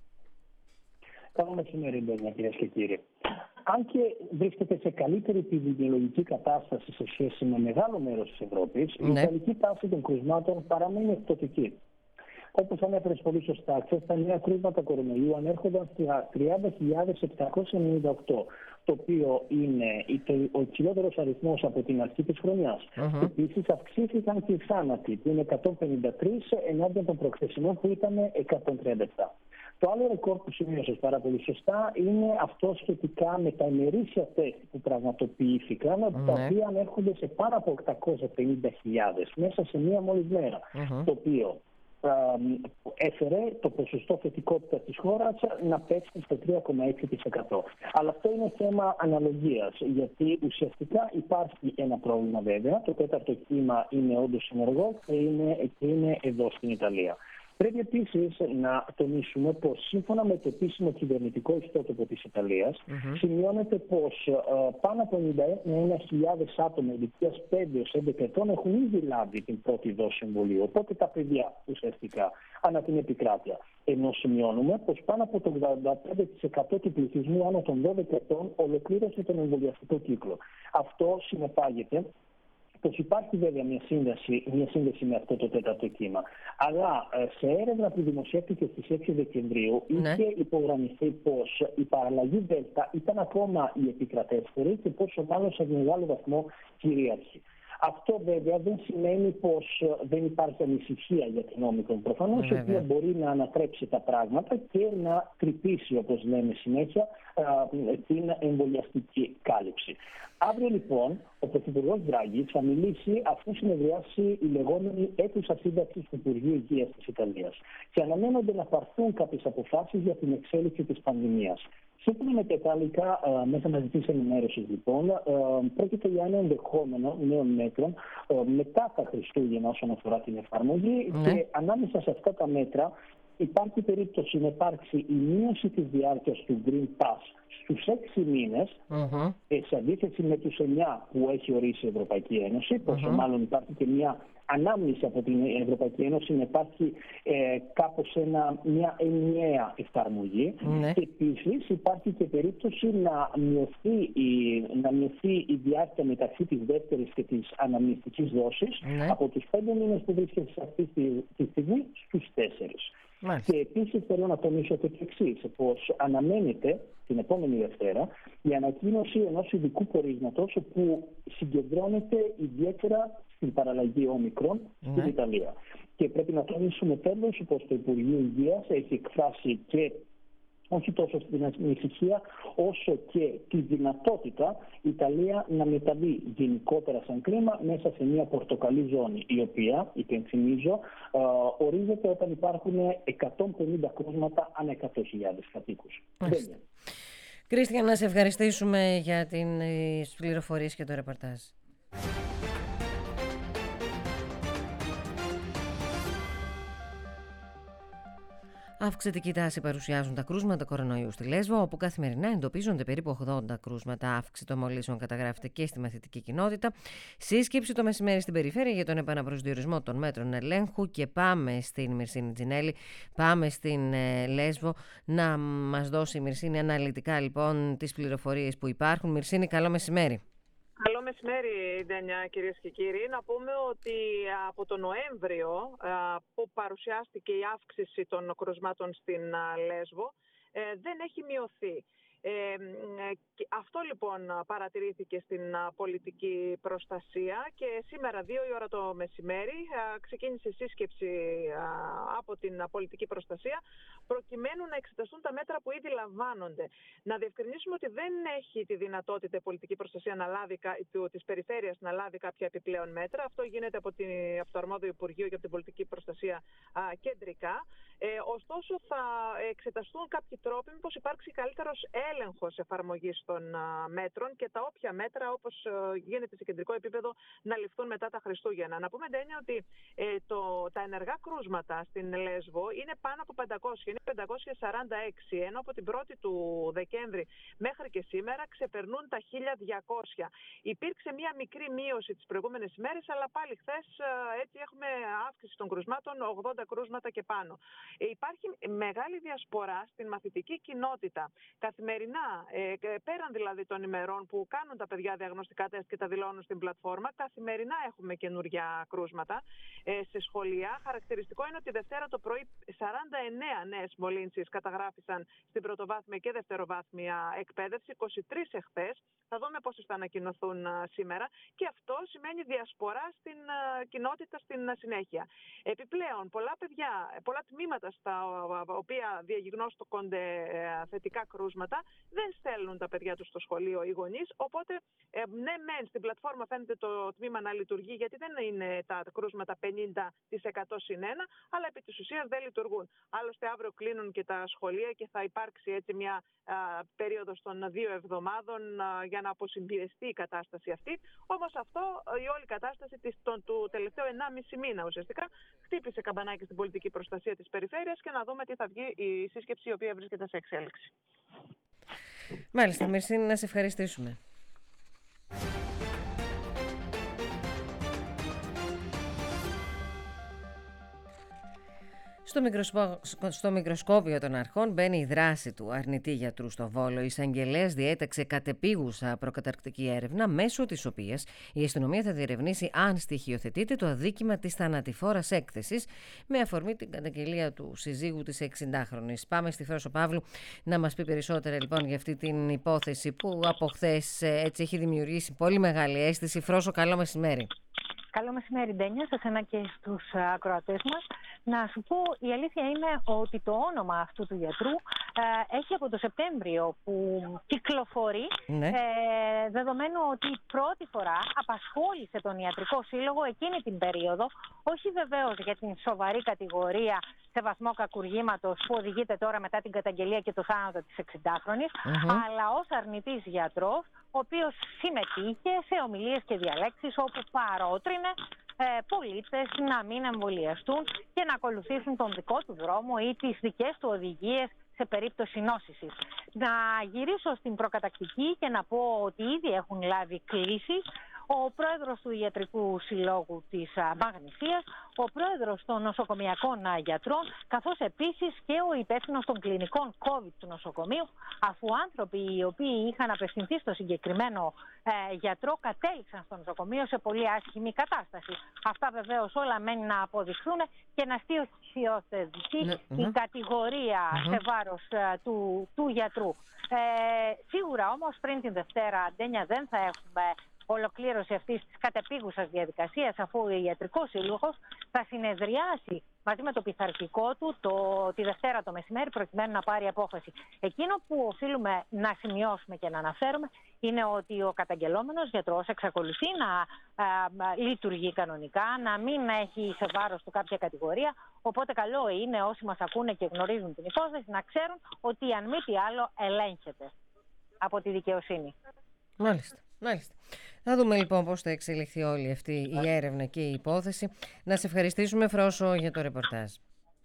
Καλό μεσημέρι, Ντένια, κυρίες και κύριοι. Αν και βρίσκεται σε καλύτερη επιδημιολογική κατάσταση σε σχέση με μεγάλο μέρος της Ευρώπης, ναι. η ιταλική τάση των κρουσμάτων παραμένει εκπτωτική. Όπως ανέφερες πολύ σωστά, χθες τα νέα κρούσματα κορονοϊού ανέρχονταν στα τριάντα χιλιάδες επτακόσια ενενήντα οκτώ, το οποίο είναι ο υψηλότερος αριθμός από την αρχή της χρονιάς. Uh-huh. Επίσης, αυξήθηκαν και οι θάνατοι, που είναι εκατόν πενήντα τρεις ενάντια των προχθεσινών που ήταν εκατόν τριάντα επτά. Το άλλο ρεκόρ που σημείωσες πάρα πολύ σωστά είναι αυτό σχετικά με τα ημερήσια τεστ που πραγματοποιήθηκαν, mm-hmm. τα οποία ανέρχονται σε πάρα από οκτακόσιες πενήντα χιλιάδες μέσα σε μία μόλις μέρα. Mm-hmm. Το οποίο α, έφερε το ποσοστό θετικότητα της χώρας να πέσει στο τρία κόμμα έξι τοις εκατό. Αλλά αυτό είναι θέμα αναλογίας, γιατί ουσιαστικά υπάρχει ένα πρόβλημα βέβαια. Το τέταρτο κύμα είναι όντως ενεργό και είναι, και είναι εδώ στην Ιταλία. Πρέπει επίσης να τονίσουμε πως σύμφωνα με το επίσημο κυβερνητικό ιστότοπο της Ιταλίας, mm-hmm. σημειώνεται πως uh, πάνω από ενενήντα ένα χιλιάδες άτομα ηλικίας πέντε έως έντεκα ετών έχουν ήδη λάβει την πρώτη δόση εμβολίου. Οπότε τα παιδιά ουσιαστικά ανά την επικράτεια. Ενώ σημειώνουμε πως πάνω από το ογδόντα πέντε τοις εκατό του πληθυσμού άνω των δώδεκα ετών ολοκλήρωσε τον εμβολιαστικό κύκλο. Αυτό συνεπάγεται πως υπάρχει βέβαια μια σύνδεση, μια σύνδεση με αυτό το τέταρτο κύμα. Αλλά σε έρευνα που δημοσιεύτηκε στις έξι Δεκεμβρίου ναι. είχε υπογραμμιστεί πως η παραλλαγή Δέλτα ήταν ακόμα η επικρατέστερη και πόσο μάλλον σε μεγάλο βαθμό κυρίαρχη. Αυτό βέβαια δεν σημαίνει πως δεν υπάρχει ανησυχία για την Όμικρον προφανώς, η οποία μπορεί να ανατρέψει τα πράγματα και να τρυπήσει, όπως λέμε συνέχεια, την εμβολιαστική κάλυψη. Αύριο λοιπόν ο Πρωθυπουργός Ντράγκη θα μιλήσει αφού συνεδριάσει η λεγόμενη αίθουσα σύνταξη του Υπουργείου Υγείας της Ιταλίας και αναμένονται να πάρθουν κάποιες αποφάσεις για την εξέλιξη της πανδημίας. Σύμφωνα με τα ιταλικά uh, μέσα μαζικής ενημέρωσης, λοιπόν, uh, πρόκειται για ένα ενδεχόμενο νέων μέτρων uh, μετά τα Χριστούγεννα όσον αφορά την εφαρμογή mm. και ανάμεσα σε αυτά τα μέτρα υπάρχει περίπτωση να υπάρξει η μείωση της διάρκειας του Green Pass στους έξι μήνες, mm-hmm. σε αντίθεση με τους εννιά που έχει ορίσει η Ευρωπαϊκή Ένωση, πόσο mm-hmm. μάλλον υπάρχει και μια ανάμνηση από την Ευρωπαϊκή Ένωση να υπάρχει ε, κάπως ένα, μια ενιαία εφαρμογή. Mm-hmm. Και επίσης υπάρχει και περίπτωση να μειωθεί, η, να μειωθεί η διάρκεια μεταξύ της δεύτερης και της αναμνηστικής δόσης mm-hmm. από τους πέντε μήνες που βρίσκεται σε αυτή τη, τη στιγμή στους τέσσερις. Μάλιστα. Και επίσης θέλω να τονίσω το εξής, πως αναμένεται την επόμενη Δευτέρα η ανακοίνωση ενός ειδικού πορίσματος που συγκεντρώνεται ιδιαίτερα στην παραλλαγή Όμικρον στην ναι. Ιταλία. Και πρέπει να τονίσουμε τέλος πως το Υπουργείο Υγείας έχει εκφράσει και όχι τόσο στην ανησυχία όσο και τη δυνατότητα η Ιταλία να μεταβεί γενικότερα σαν κλίμα μέσα σε μια πορτοκαλί ζώνη, η οποία, υπενθυμίζω, uh, ορίζεται όταν υπάρχουν εκατόν πενήντα κρούσματα ανά εκατό χιλιάδες κατοίκους. Κρίστιαν, να σε ευχαριστήσουμε για τις πληροφορίες και το ρεπορτάζ. Αυξητική τάση παρουσιάζουν τα κρούσματα κορονοϊού στη Λέσβο, όπου καθημερινά εντοπίζονται περίπου ογδόντα κρούσματα. Αύξηση των μολύσεων καταγράφεται και στη μαθητική κοινότητα. Σύσκεψη το μεσημέρι στην περιφέρεια για τον επαναπροσδιορισμό των μέτρων ελέγχου. Και πάμε στην Μυρσίνη Τζινέλη, πάμε στην ε, Λέσβο να μας δώσει η Μυρσίνη αναλυτικά λοιπόν τις πληροφορίες που υπάρχουν. Μυρσίνη, καλό μεσημέρι. Καλό μεσημέρι, Ντένια, κυρίες και κύριοι. Να πούμε ότι από τον Νοέμβριο που παρουσιάστηκε η αύξηση των κρουσμάτων στην Λέσβο δεν έχει μειωθεί. Ε, αυτό λοιπόν παρατηρήθηκε στην πολιτική προστασία και σήμερα δύο η ώρα το μεσημέρι ξεκίνησε σύσκεψη από την πολιτική προστασία προκειμένου να εξεταστούν τα μέτρα που ήδη λαμβάνονται. Να διευκρινίσουμε ότι δεν έχει τη δυνατότητα η πολιτική προστασία να λάβει, της περιφέρειας να λάβει κάποια επιπλέον μέτρα. Αυτό γίνεται από, την, από το αρμόδιο Υπουργείο και από την πολιτική προστασία α, κεντρικά. Ε, ωστόσο θα εξεταστούν κάποιοι τρόποι μήπως υπάρξει καλύτερος έλεγχος εφαρμογής των α, μέτρων και τα όποια μέτρα όπως α, γίνεται σε κεντρικό επίπεδο να ληφθούν μετά τα Χριστούγεννα. Να πούμε, Ντένια, ότι ε, το, τα ενεργά κρούσματα στην Λέσβο είναι πάνω από πεντακόσια, είναι πεντακόσια σαράντα έξι, ενώ από την πρώτη του Δεκέμβρη μέχρι και σήμερα ξεπερνούν τα χίλια διακόσια. Υπήρξε μια μικρή μείωση τις προηγούμενες ημέρες, αλλά πάλι χθες έτσι έχουμε αύξηση των κρούσματων, ογδόντα κρούσματα και πάνω. Ε, υπάρχει μεγάλη διασπορά στην μαθητική κοινότητα. Καθημερινά, ε, πέραν δηλαδή των ημερών που κάνουν τα παιδιά διαγνωστικά τεστ και τα δηλώνουν στην πλατφόρμα, καθημερινά έχουμε καινούργια κρούσματα ε, σε σχολεία. Χαρακτηριστικό είναι ότι Δευτέρα το πρωί σαράντα εννέα νέες μολύνσεις καταγράφησαν στην πρωτοβάθμια και δευτεροβάθμια εκπαίδευση, είκοσι τρεις εχθές. Θα δούμε πόσες θα ανακοινωθούν σήμερα και αυτό σημαίνει διασπορά στην κοινότητα στην συνέχεια. Επιπλέον, πολλά παιδιά, πολλά τμήματα στα οποία διαγιγνώστηκαν θετικά κρούσματα δεν στέλνουν τα παιδιά τους στο σχολείο οι γονείς, οπότε ναι μεν στην πλατφόρμα φαίνεται το τμήμα να λειτουργεί γιατί δεν είναι τα κρούσματα πενήντα τοις εκατό συν ένα, αλλά επί της ουσίας δεν λειτουργούν. Άλλωστε αύριο κλείνουν και τα σχολεία και θα υπάρξει έτσι μια α, περίοδος των δύο εβδομάδων α, για να αποσυμπιεστεί η κατάσταση αυτή. Όμως αυτό, η όλη κατάσταση της, τον, του τελευταίου ενάμιση μήνα ουσιαστικά χτύπησε καμπανάκι στην πολιτική προστασία της περιφέρειας και να δούμε τι θα βγει η σύσκεψη η οποία βρίσκεται σε εξέλιξη. Μάλιστα, Μυρσίνη, να σε ευχαριστήσουμε. Στο, μικροσκο... στο μικροσκόπιο των αρχών μπαίνει η δράση του αρνητή γιατρού στο Βόλο. Η εισαγγελέας διέταξε κατεπίγουσα προκαταρκτική έρευνα, μέσω της οποίας η αστυνομία θα διερευνήσει αν στοιχειοθετείται το αδίκημα της θανατηφόρας έκθεσης, με αφορμή την καταγγελία του συζύγου της εξηντάχρονης. Πάμε στη Φρόσο Παύλου να μας πει περισσότερα λοιπόν για αυτή την υπόθεση που από χθες έτσι έχει δημιουργήσει πολύ μεγάλη αίσθηση. Φρόσο, καλό μεσημέρι. Καλό μεσημέρι, Ντένια, σε εσένα και στους ακροατές μας. Να σου πω, η αλήθεια είναι ότι το όνομα αυτού του γιατρού ε, έχει από το Σεπτέμβριο που κυκλοφορεί, ναι. ε, δεδομένου ότι πρώτη φορά απασχόλησε τον Ιατρικό Σύλλογο εκείνη την περίοδο, όχι βεβαίως για την σοβαρή κατηγορία σε βαθμό κακουργήματος που οδηγείται τώρα μετά την καταγγελία και το θάνατο της εξηντάχρονης, mm-hmm. αλλά ως αρνητής γιατρός, ο οποίος συμμετείχε σε ομιλίες και διαλέξεις όπου παρότρινε ε, πολίτες να μην εμβολιαστούν και να ακολουθήσουν τον δικό του δρόμο ή τις δικές του οδηγίες σε περίπτωση νόσησης. Να γυρίσω στην προκατακτική και να πω ότι ήδη έχουν λάβει κλήσεις ο πρόεδρος του Ιατρικού Συλλόγου της Μαγνησίας, ο πρόεδρος των νοσοκομιακών γιατρών, καθώς επίσης και ο υπεύθυνος των κλινικών COVID του νοσοκομείου, αφού άνθρωποι οι οποίοι είχαν απευθυνθεί στο συγκεκριμένο ε, γιατρό κατέληξαν στο νοσοκομείο σε πολύ άσχημη κατάσταση. Αυτά βεβαίως όλα μένει να αποδειχθούν και να στοιχειοθετηθεί mm-hmm. η κατηγορία mm-hmm. σε βάρος ε, του, του γιατρού. Ε, σίγουρα όμως πριν την Δευτέρα, Ντένια, δεν θα έχουμε ολοκλήρωση αυτής της κατεπίγουσας διαδικασίας, αφού ο Ιατρικός Σύλλογος θα συνεδριάσει μαζί με το πειθαρχικό του το, τη Δευτέρα το μεσημέρι προκειμένου να πάρει απόφαση. Εκείνο που οφείλουμε να σημειώσουμε και να αναφέρουμε είναι ότι ο καταγγελόμενος γιατρός εξακολουθεί να α, α, λειτουργεί κανονικά, να μην έχει σε βάρος του κάποια κατηγορία, οπότε καλό είναι όσοι μας ακούνε και γνωρίζουν την υπόθεση να ξέρουν ότι αν μη τι άλλο ελέγχεται από τη δικαιοσύνη. Μάλιστα. Μάλιστα. Θα δούμε λοιπόν πώς θα εξελιχθεί όλη αυτή η έρευνα και η υπόθεση. Να σε ευχαριστήσουμε, Φρόσο, για το ρεπορτάζ.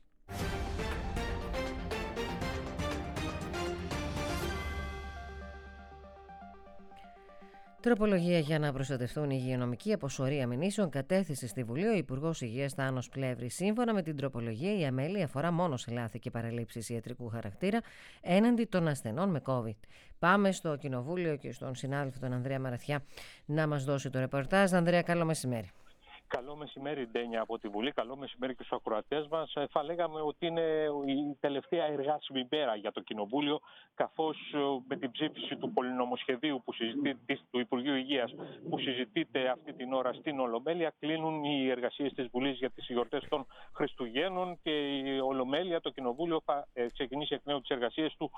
Τροπολογία για να προστατευτούν οι υγειονομικοί από σωρία μηνύσεων κατέθεσε στη Βουλή ο Υπουργός Υγείας Θάνος Πλεύρης. Σύμφωνα με την τροπολογία, η αμέλεια αφορά μόνο σε λάθη και παραλήψεις ιατρικού χαρακτήρα έναντι των ασθενών με COVID. Πάμε στο Κοινοβούλιο και στον συνάδελφο τον Ανδρέα Μαραθιά να μας δώσει το ρεπορτάζ. Ανδρέα, καλό μεσημέρι. Καλό μεσημέρι, Ντένια, από τη Βουλή. Καλό μεσημέρι και στους ακροατές μας. Θα λέγαμε ότι είναι η τελευταία εργάσιμη μέρα για το Κοινοβούλιο, καθώς με την ψήφιση του πολυνομοσχεδίου που συζητείται, του Υπουργείου Υγείας που συζητείται αυτή την ώρα στην Ολομέλεια, κλείνουν οι εργασίες της Βουλής για τις γιορτές των Χριστουγέννων και η Ολομέλεια, το Κοινοβούλιο, θα ξεκινήσει εκ νέου τις εργασίες του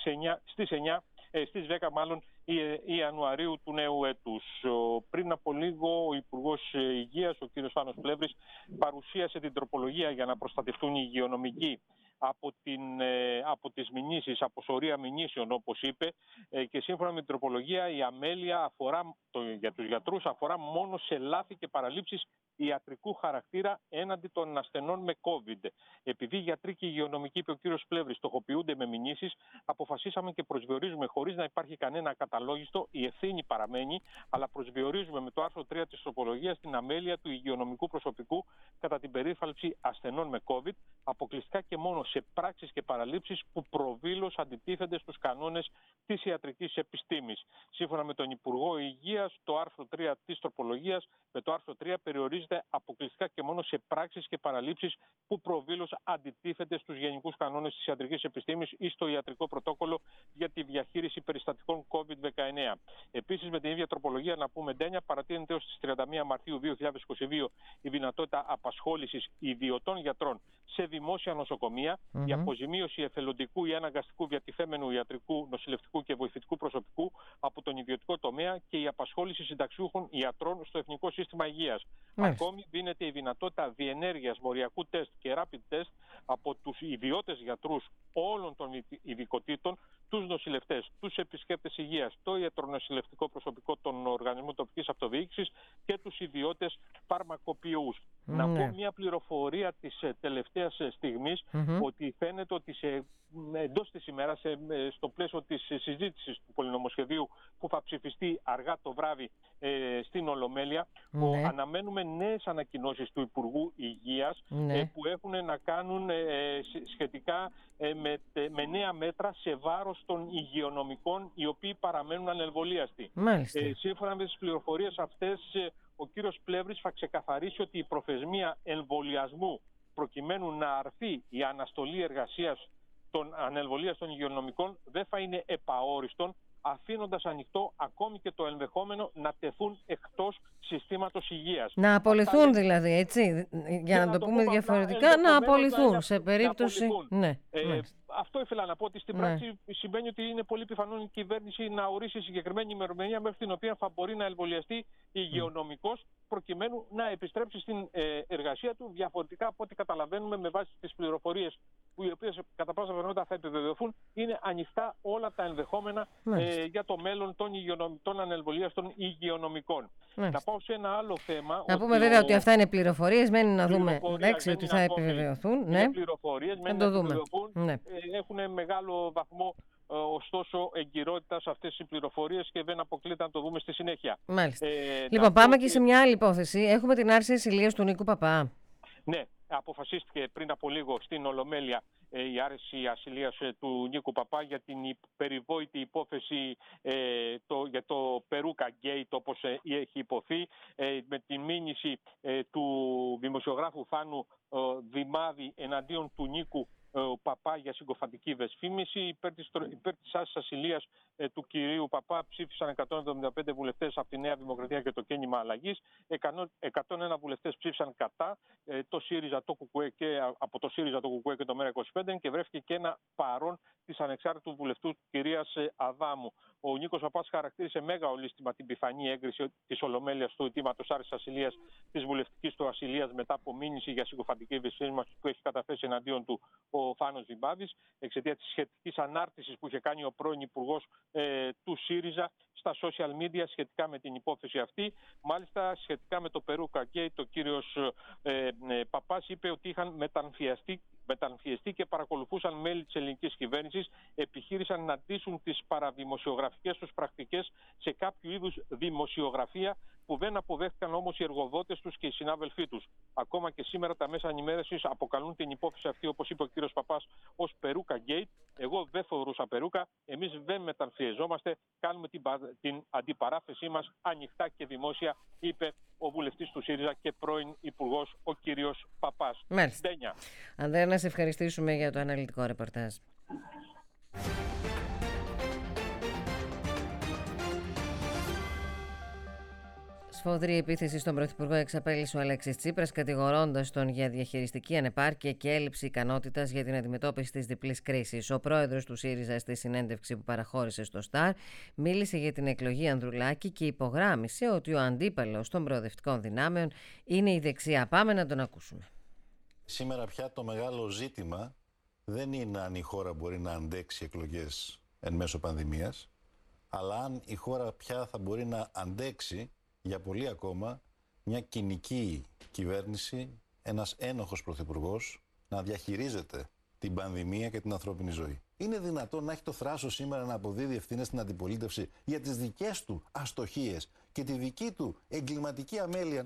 στις εννιά, στις δέκα μάλλον Ιανουαρίου του νέου έτους. Πριν από λίγο ο Υπουργός Υγείας, ο κ. Θάνος Πλεύρης, παρουσίασε την τροπολογία για να προστατευτούν οι υγειονομικοί από, την, από τις μηνύσεις, από σωρία μηνύσεων, όπως είπε, και σύμφωνα με την τροπολογία η αμέλεια αφορά, το, για τους γιατρούς αφορά μόνο σε λάθη και παραλήψεις ιατρικού χαρακτήρα έναντι των ασθενών με COVID. Επειδή οι γιατροί και οι υγειονομικοί, είπε ο κ. Πλεύρης, στοχοποιούνται με μηνύσεις, αποφασίσαμε και προσδιορίζουμε, χωρίς να υπάρχει κανένα καταλόγιστο, η ευθύνη παραμένει, αλλά προσδιορίζουμε με το άρθρο τρία της τροπολογίας την αμέλεια του υγειονομικού προσωπικού κατά την περίθαλψη ασθενών με COVID, αποκλειστικά και μόνο σε πράξεις και παραλήψεις που προβήλως αντιτίθενται στους κανόνες της ιατρικής επιστήμης. Σύμφωνα με τον Υπουργό Υγείας, το άρθρο τρία της τροπολογίας, με το άρθρο τρία περιορίζεται αποκλειστικά και μόνο σε πράξεις και παραλήψεις που προβήλως αντιτίθενται στους γενικούς κανόνες της ιατρικής επιστήμης ή στο ιατρικό πρωτόκολλο για τη διαχείριση περιστατικών COVID δεκαεννέα. Επίσης, με την ίδια τροπολογία, να πούμε, Ντένια, παρατείνεται έως τις τριάντα μία Μαρτίου δύο χιλιάδες είκοσι δύο η δυνατότητα απασχόλησης ιδιωτών γιατρών σε δημόσια νοσοκομεία, mm-hmm. η αποζημίωση εθελοντικού ή αναγκαστικού διατηθέμενου ιατρικού, νοσηλευτικού και βοηθητικού προσωπικού από τον ιδιωτικό τομέα και η απασχόληση συνταξιούχων ιατρών στο Εθνικό Σύστημα Υγείας. Mm-hmm. Ακόμη δίνεται η δυνατότητα διενέργειας μοριακού τεστ και rapid test από τους ιδιώτες γιατρούς όλων των ειδικοτήτων, τους νοσηλευτές, τους επισκέπτες υγείας, το ιατρονοσηλευτικό προσωπικό των οργανισμών τοπικής αυτοδιοίκησης και τους ιδιώτες φαρμακοποιούς. Mm. Να πω μια πληροφορία της τελευταίας στιγμής, mm-hmm. ότι φαίνεται ότι σε, εντός της σήμερα σε, στο πλαίσιο της συζήτησης του πολυνομοσχεδίου που θα ψηφιστεί αργά το βράδυ ε, στην Ολομέλεια. Ναι. Ο, αναμένουμε νέες ανακοινώσεις του Υπουργού Υγείας ναι. ε, που έχουν να κάνουν ε, σχετικά ε, με, με νέα μέτρα σε βάρος των υγειονομικών οι οποίοι παραμένουν ανεμβολίαστοι. Ε, σύμφωνα με τις πληροφορίες αυτές, ο κύριος Πλεύρης θα ξεκαθαρίσει ότι η προθεσμία εμβολιασμού προκειμένου να αρθεί η αναστολή εργασίας των ανεμβολίας των υγειονομικών δεν θα είναι επαόριστον, αφήνοντας ανοιχτό ακόμη και το ενδεχόμενο να τεθούν εκτός συστήματος υγείας. Να απολυθούν Αυτά, δηλαδή, έτσι, για να, να το, το πούμε διαφορετικά, να απολυθούν να, σε περίπτωση... Να απολυθούν. Ναι, ε, αυτό ήθελα να πω, ότι στην ναι. πράξη σημαίνει ότι είναι πολύ πιθανόν η κυβέρνηση να ορίσει συγκεκριμένη ημερομηνία μέχρι την οποία θα μπορεί να εμβολιαστεί υγειονομικός προκειμένου να επιστρέψει στην ε, εργασία του, διαφορετικά από ό,τι καταλαβαίνουμε με βάση τις πληροφορίες που οι οποίες κατά πάσα πιθανότητα θα επιβεβαιωθούν, είναι ανοιχτά όλα τα ενδεχόμενα ε, για το μέλλον των, των ανεμβολίαστων υγειονομικών. Να πάω σε ένα άλλο θέμα. Να πούμε βέβαια ο... ότι αυτά είναι πληροφορίες, μένει να δούμε εντάξει, ότι θα επιβεβαιωθούν. Είναι ναι. πληροφορίες, μένει να να επιβεβαιωθούν. Ναι. Έχουν μεγάλο βαθμό ωστόσο εγκυρότητα σε αυτές οι πληροφορίες και δεν αποκλείται να το δούμε στη συνέχεια. Μάλιστα. Ε, λοιπόν, πάμε και σε μια άλλη υπόθεση. Έχουμε την άρση ασυλίας του Νίκου Παπά. Ναι, αποφασίστηκε πριν από λίγο στην Ολομέλεια ε, η άρση ασυλίας ε, του Νίκου Παπά για την περιβόητη υπόθεση ε, το, για το Περούκα Γκέιτ, όπως ε, έχει υποθεί, ε, με την μήνυση ε, του δημοσιογράφου Θάνου ε, Δημάδη εναντίον του Νίκου ο Παπά για συγκοφαντική δεσφήμιση. Υπέρ της, υπέρ της άρσης ασυλίας ε, του κυρίου Παπά ψήφισαν εκατόν εβδομήντα πέντε βουλευτές από τη Νέα Δημοκρατία και το Κίνημα Αλλαγής. εκατόν ένα βουλευτές ψήφισαν κατά ε, το ΣΥΡΙΖΑ, το ΚΚΕ και, από το ΣΥΡΙΖΑ, το ΚΚΕ και το ΜΕΡΑ είκοσι πέντε και βρέθηκε και ένα παρόν της ανεξάρτητου βουλευτού κυρίας ε, Αδάμου. Ο Νίκος Παπάς χαρακτήρισε μέγα ολίσθημα την πιθανή έγκριση της Ολομέλειας του αιτήματος άρσης ασυλίας της βουλευτικής του ασυλίας μετά από μήνυση για συγκοφαντική δεσφήμιση που έχει καταθέσει εναντίον του ο Θάνος Δημάδης, εξαιτία της σχετικής ανάρτησης που είχε κάνει ο πρώην Υπουργός ε, του ΣΥΡΙΖΑ στα social media σχετικά με την υπόθεση αυτή. Μάλιστα, σχετικά με το Περούκα Γκέιτ, ο κύριος ε, ε, Παπάς είπε ότι είχαν μεταμφιεστεί μεταμφιεστεί και παρακολουθούσαν μέλη της ελληνικής κυβέρνησης, επιχείρησαν να ντύσουν τις παραδημοσιογραφικές τους πρακτικές σε κάποιο είδους δημοσιογραφία που δεν αποδέχτηκαν όμως οι εργοδότες τους και οι συνάδελφοί τους. Ακόμα και σήμερα τα μέσα ενημέρωσης αποκαλούν την υπόθεση αυτή, όπως είπε ο κύριος Παπάς, ως Περούκα Γκέιτ. Εγώ δεν θεωρούσα περούκα, εμείς δεν μεταμφιεζόμαστε, κάνουμε την, την αντιπαράθεσή μας ανοιχτά και δημόσια, είπε ο βουλευτής του ΣΥΡΙΖΑ και πρώην Υπουργός ο κύριος Παπάς. Μάλιστα. Ανδρέα, να σε ευχαριστήσουμε για το αναλυτικό ρεπορτάζ. Σφοδρή επίθεση στον Πρωθυπουργό εξαπέλυσε ο Αλέξης Τσίπρας, κατηγορώντας τον για διαχειριστική ανεπάρκεια και έλλειψη ικανότητας για την αντιμετώπιση της διπλής κρίσης. Ο πρόεδρος του ΣΥΡΙΖΑ, στη συνέντευξη που παραχώρησε στο Σταρ, μίλησε για την εκλογή Ανδρουλάκη και υπογράμμισε ότι ο αντίπαλος των προοδευτικών δυνάμεων είναι η δεξιά. Πάμε να τον ακούσουμε. Σήμερα πια το μεγάλο ζήτημα δεν είναι αν η χώρα μπορεί να αντέξει εκλογές εν μέσω πανδημίας, αλλά αν η χώρα πια θα μπορεί να αντέξει για πολύ ακόμα μια κοινική κυβέρνηση, ένας ένοχος πρωθυπουργός να διαχειρίζεται την πανδημία και την ανθρώπινη ζωή. Είναι δυνατόν να έχει το θράσος σήμερα να αποδίδει ευθύνες στην αντιπολίτευση για τις δικές του αστοχίες και τη δική του εγκληματική αμέλεια?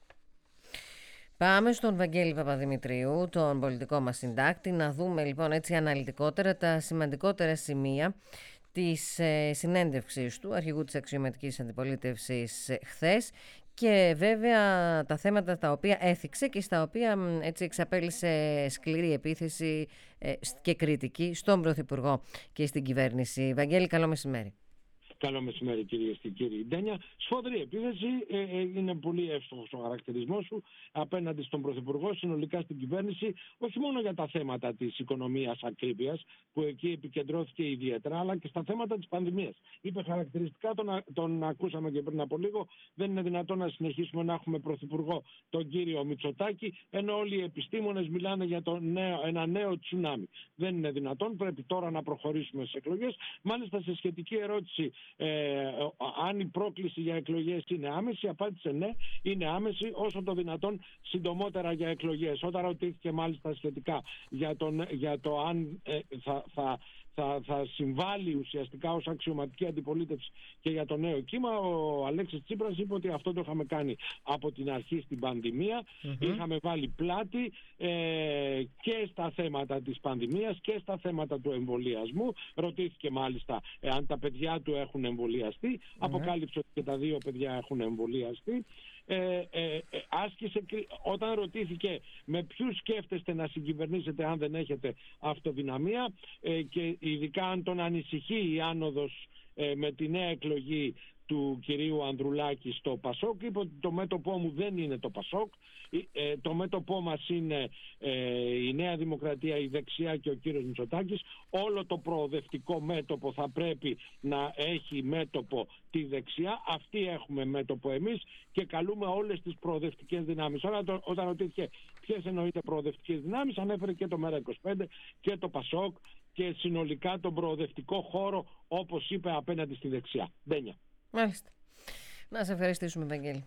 Πάμε στον Βαγγέλη Παπαδημητρίου, τον πολιτικό μας συντάκτη, να δούμε λοιπόν έτσι αναλυτικότερα τα σημαντικότερα σημεία της ε, συνέντευξης του αρχηγού της αξιωματικής αντιπολίτευσης ε, χθες και βέβαια τα θέματα τα οποία έθιξε και στα οποία έτσι εξαπέλυσε σκληρή επίθεση ε, και κριτική στον Πρωθυπουργό και στην κυβέρνηση. Βαγγέλη, καλό μεσημέρι. Καλό μεσημέρι, κυρίες και κύριοι. Ντένια, σφοδρή επίθεση, ε, ε, είναι πολύ εύστοχος ο χαρακτηρισμός σου απέναντι στον Πρωθυπουργό, συνολικά στην κυβέρνηση, όχι μόνο για τα θέματα της οικονομίας ακρίβειας, που εκεί επικεντρώθηκε ιδιαίτερα, αλλά και στα θέματα της πανδημίας. Είπε χαρακτηριστικά, τον, τον ακούσαμε και πριν από λίγο, δεν είναι δυνατόν να συνεχίσουμε να έχουμε Πρωθυπουργό τον κύριο Μητσοτάκη, ενώ όλοι οι επιστήμονες μιλάνε για το νέο, ένα νέο τσουνάμι. Δεν είναι δυνατόν, πρέπει τώρα να προχωρήσουμε στις εκλογές. Μάλιστα, σε σχετική ερώτηση, Ε, αν η πρόκληση για εκλογές είναι άμεση, απάντησε ναι, είναι άμεση, όσο το δυνατόν συντομότερα για εκλογές. Όταν ρωτήθηκε μάλιστα σχετικά για, τον, για το αν ε, θα, θα θα, θα συμβάλλει ουσιαστικά ως αξιωματική αντιπολίτευση και για το νέο κύμα. Ο Αλέξης Τσίπρας είπε ότι αυτό το είχαμε κάνει από την αρχή στην πανδημία. Mm-hmm. Είχαμε βάλει πλάτη ε, και στα θέματα της πανδημίας και στα θέματα του εμβολιασμού. Ρωτήθηκε μάλιστα αν τα παιδιά του έχουν εμβολιαστεί. Mm-hmm. Αποκάλυψε ότι και τα δύο παιδιά έχουν εμβολιαστεί. Ε, ε, ε, άσκησε, όταν ρωτήθηκε με ποιους σκέφτεστε να συγκυβερνήσετε αν δεν έχετε αυτοδυναμία ε, και ειδικά αν τον ανησυχεί η άνοδος ε, με τη νέα εκλογή του κυρίου Ανδρουλάκη στο Πασόκ, είπε ότι το μέτωπό μου δεν είναι το Πασόκ, ε, το μέτωπό μας είναι ε, η Νέα Δημοκρατία, η δεξιά και ο κύριος Μητσοτάκης. Όλο το προοδευτικό μέτωπο θα πρέπει να έχει μέτωπο τη δεξιά. Αυτοί έχουμε μέτωπο εμείς και καλούμε όλες τις προοδευτικές δυνάμεις. Όταν, όταν ρωτήθηκε ποιες εννοείται προοδευτικές δυνάμεις, ανέφερε και το ΜΕΡΑ είκοσι πέντε και το Πασόκ και συνολικά τον προοδευτικό χώρο, όπως είπε, απέναντι στη δεξιά. Ντένια. Μάλιστα. Να σε ευχαριστήσουμε, Βαγγέλη.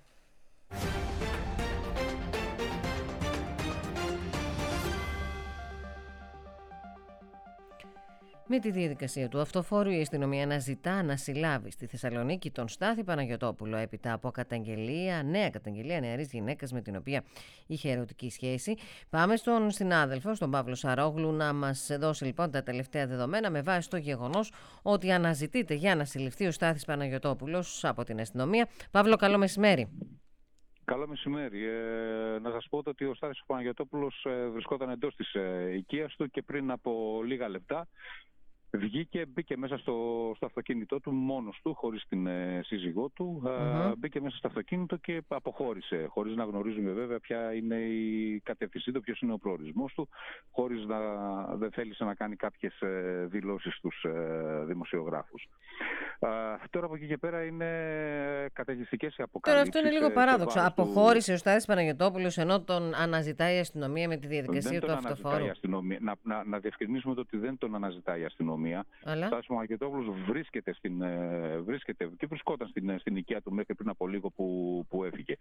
Με τη διαδικασία του αυτοφόρου, η αστυνομία αναζητά να συλλάβει στη Θεσσαλονίκη τον Στάθη Παναγιωτόπουλο έπειτα από καταγγελία, νέα καταγγελία νεαρής γυναίκας με την οποία είχε ερωτική σχέση. Πάμε στον συνάδελφο, στον Παύλο Σαρόγλου, να μας δώσει λοιπόν τα τελευταία δεδομένα με βάση το γεγονός ότι αναζητείται για να συλληφθεί ο Στάθης Παναγιωτόπουλος από την αστυνομία. Παύλο, καλό μεσημέρι. Καλό μεσημέρι. Ε, να σας πω ότι ο Στάθης Παναγιωτόπουλος ε, βρισκόταν εντός της ε, οικίας του και πριν από λίγα λεπτά βγήκε, μπήκε μέσα στο, στο αυτοκίνητό του μόνος του, χωρίς την ε, σύζυγό του. Mm-hmm. Ε, μπήκε μέσα στο αυτοκίνητο και αποχώρησε, χωρίς να γνωρίζουμε βέβαια ποια είναι η κατεύθυνσή του, ποιος είναι ο προορισμός του, χωρίς να δεν θέλησε να κάνει κάποιες ε, δηλώσεις στους ε, δημοσιογράφους. Ε, τώρα από εκεί και πέρα είναι καταιγιστικές οι αποκαλύψεις. Τώρα αυτό είναι λίγο παράδοξο. Αποχώρησε του... ο Στάθης Παναγιωτόπουλος ενώ τον αναζητάει η αστυνομία με τη διαδικασία του αυτοφόρου. Να, να, να διευκρινίσουμε ότι δεν τον αναζητάει η αστυνομία. Αλλά... Ο Στάθης Παναγιωτόπουλος βρίσκεται, στην, βρίσκεται και βρισκόταν στην, στην οικία του μέχρι πριν από λίγο που, που έφυγε.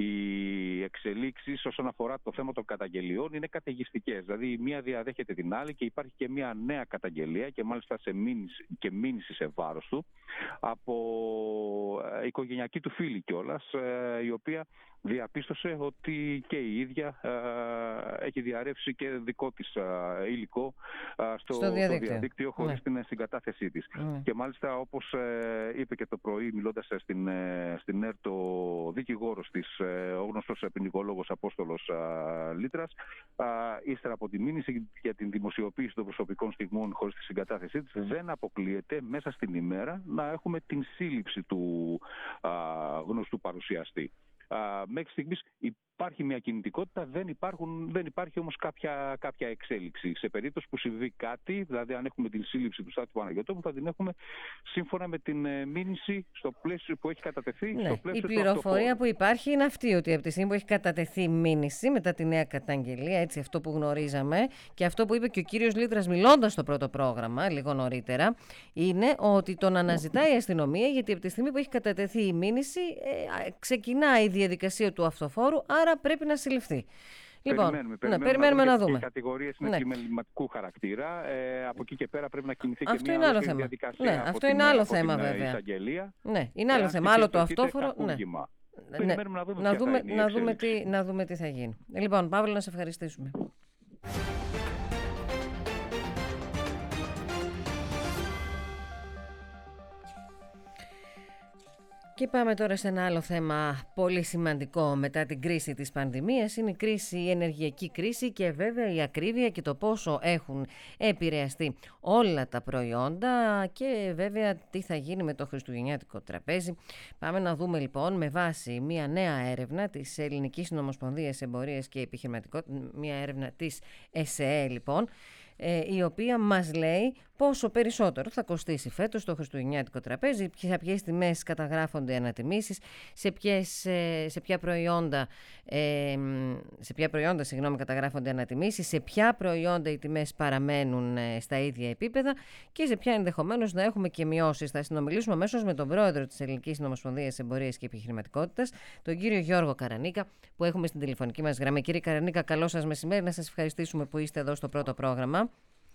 Οι εξελίξεις όσον αφορά το θέμα των καταγγελιών είναι καταιγιστικές. Δηλαδή η μία διαδέχεται την άλλη και υπάρχει και μια νέα καταγγελία και μάλιστα σε μήνυση, και μήνυση σε βάρος του από οικογενειακή του φίλη κιόλας, η οποία διαπίστωσε ότι και η ίδια ε, έχει διαρρεύσει και δικό της ε, υλικό ε, στο, στο διαδίκτυο, στο διαδίκτυο χωρίς ναι. την συγκατάθεσή της. Ναι. Και μάλιστα όπως ε, είπε και το πρωί μιλώντας στην, ε, στην ΕΡΤ ο δικηγόρος της, ε, ο γνωστός ποινικολόγος Απόστολος ε, Λίτρας, ε, ύστερα από τη μήνυση για την δημοσιοποίηση των προσωπικών στιγμών χωρίς τη συγκατάθεσή της, δεν αποκλείεται μέσα στην ημέρα να έχουμε την σύλληψη του ε, γνωστού παρουσιαστή. Uh, μέχρι στιγμής υπάρχει μια κινητικότητα, δεν, υπάρχουν, δεν υπάρχει όμως κάποια, κάποια εξέλιξη. Σε περίπτωση που συμβεί κάτι, δηλαδή αν έχουμε την σύλληψη του Στάθη Παναγιωτόπουλου, θα την έχουμε σύμφωνα με την ε, μήνυση στο πλαίσιο που έχει κατατεθεί. Ναι, στο πλαίσιο η πληροφορία που υπάρχει είναι αυτή, ότι από τη στιγμή που έχει κατατεθεί μήνυση μετά τη νέα καταγγελία, έτσι αυτό που γνωρίζαμε και αυτό που είπε και ο κύριος Λίτρας μιλώντας στο πρώτο πρόγραμμα λίγο νωρίτερα, είναι ότι τον αναζητάει η αστυνομία γιατί από τη στιγμή που έχει κατατεθεί η μήνυση ε, ξεκινάει η διαδικασία του αυτοφόρου, άρα πρέπει να συλληφθεί. Λοιπόν, περιμένουμε, περιμένουμε, ναι, περιμένουμε να, να δούμε. Οι κατηγορίες είναι ναι. κλιματικού χαρακτήρα. Ε, από εκεί και πέρα πρέπει να κινηθεί αυτό και μια άλλη θέμα. διαδικασία. Ναι, από αυτό την, είναι άλλο από θέμα την βέβαια. Εισαγγελία. Ναι, είναι άλλο θέμα. Άλλο το αυτόφορο. Ναι. Ναι. Να δούμε, να, δούμε, να, δούμε τι, να δούμε τι θα γίνει. Λοιπόν, Παύλο, να σε ευχαριστήσουμε. Και πάμε τώρα σε ένα άλλο θέμα πολύ σημαντικό μετά την κρίση της πανδημίας. Είναι η κρίση, η ενεργειακή κρίση και βέβαια η ακρίβεια και το πόσο έχουν επηρεαστεί όλα τα προϊόντα και βέβαια τι θα γίνει με το χριστουγεννιάτικο τραπέζι. Πάμε να δούμε λοιπόν με βάση μια νέα έρευνα της Ελληνικής Συνομοσπονδίας Εμπορίας και Επιχειρηματικότητας, μια έρευνα της ΕΣΕΕ λοιπόν, η οποία μας λέει πόσο περισσότερο θα κοστίσει φέτος το χριστουγεννιάτικο τραπέζι, σε ποιες τιμές καταγράφονται ανατιμήσεις, σε, ποιες, σε ποια προϊόντα, σε ποια προϊόντα συγγνώμη, καταγράφονται ανατιμήσεις, σε ποια προϊόντα οι τιμές παραμένουν στα ίδια επίπεδα και σε ποια ενδεχομένως να έχουμε και μειώσεις. Θα συνομιλήσουμε αμέσως με τον πρόεδρο της Ελληνικής Συνομοσπονδίας Εμπορίας και Επιχειρηματικότητας, τον κύριο Γιώργο Καρανίκα, που έχουμε στην τηλεφωνική μας γραμμή. Κύριε Καρανίκα, καλό σας μεσημέρι, να σας ευχαριστήσουμε που είστε εδώ στο πρώτο πρόγραμμα.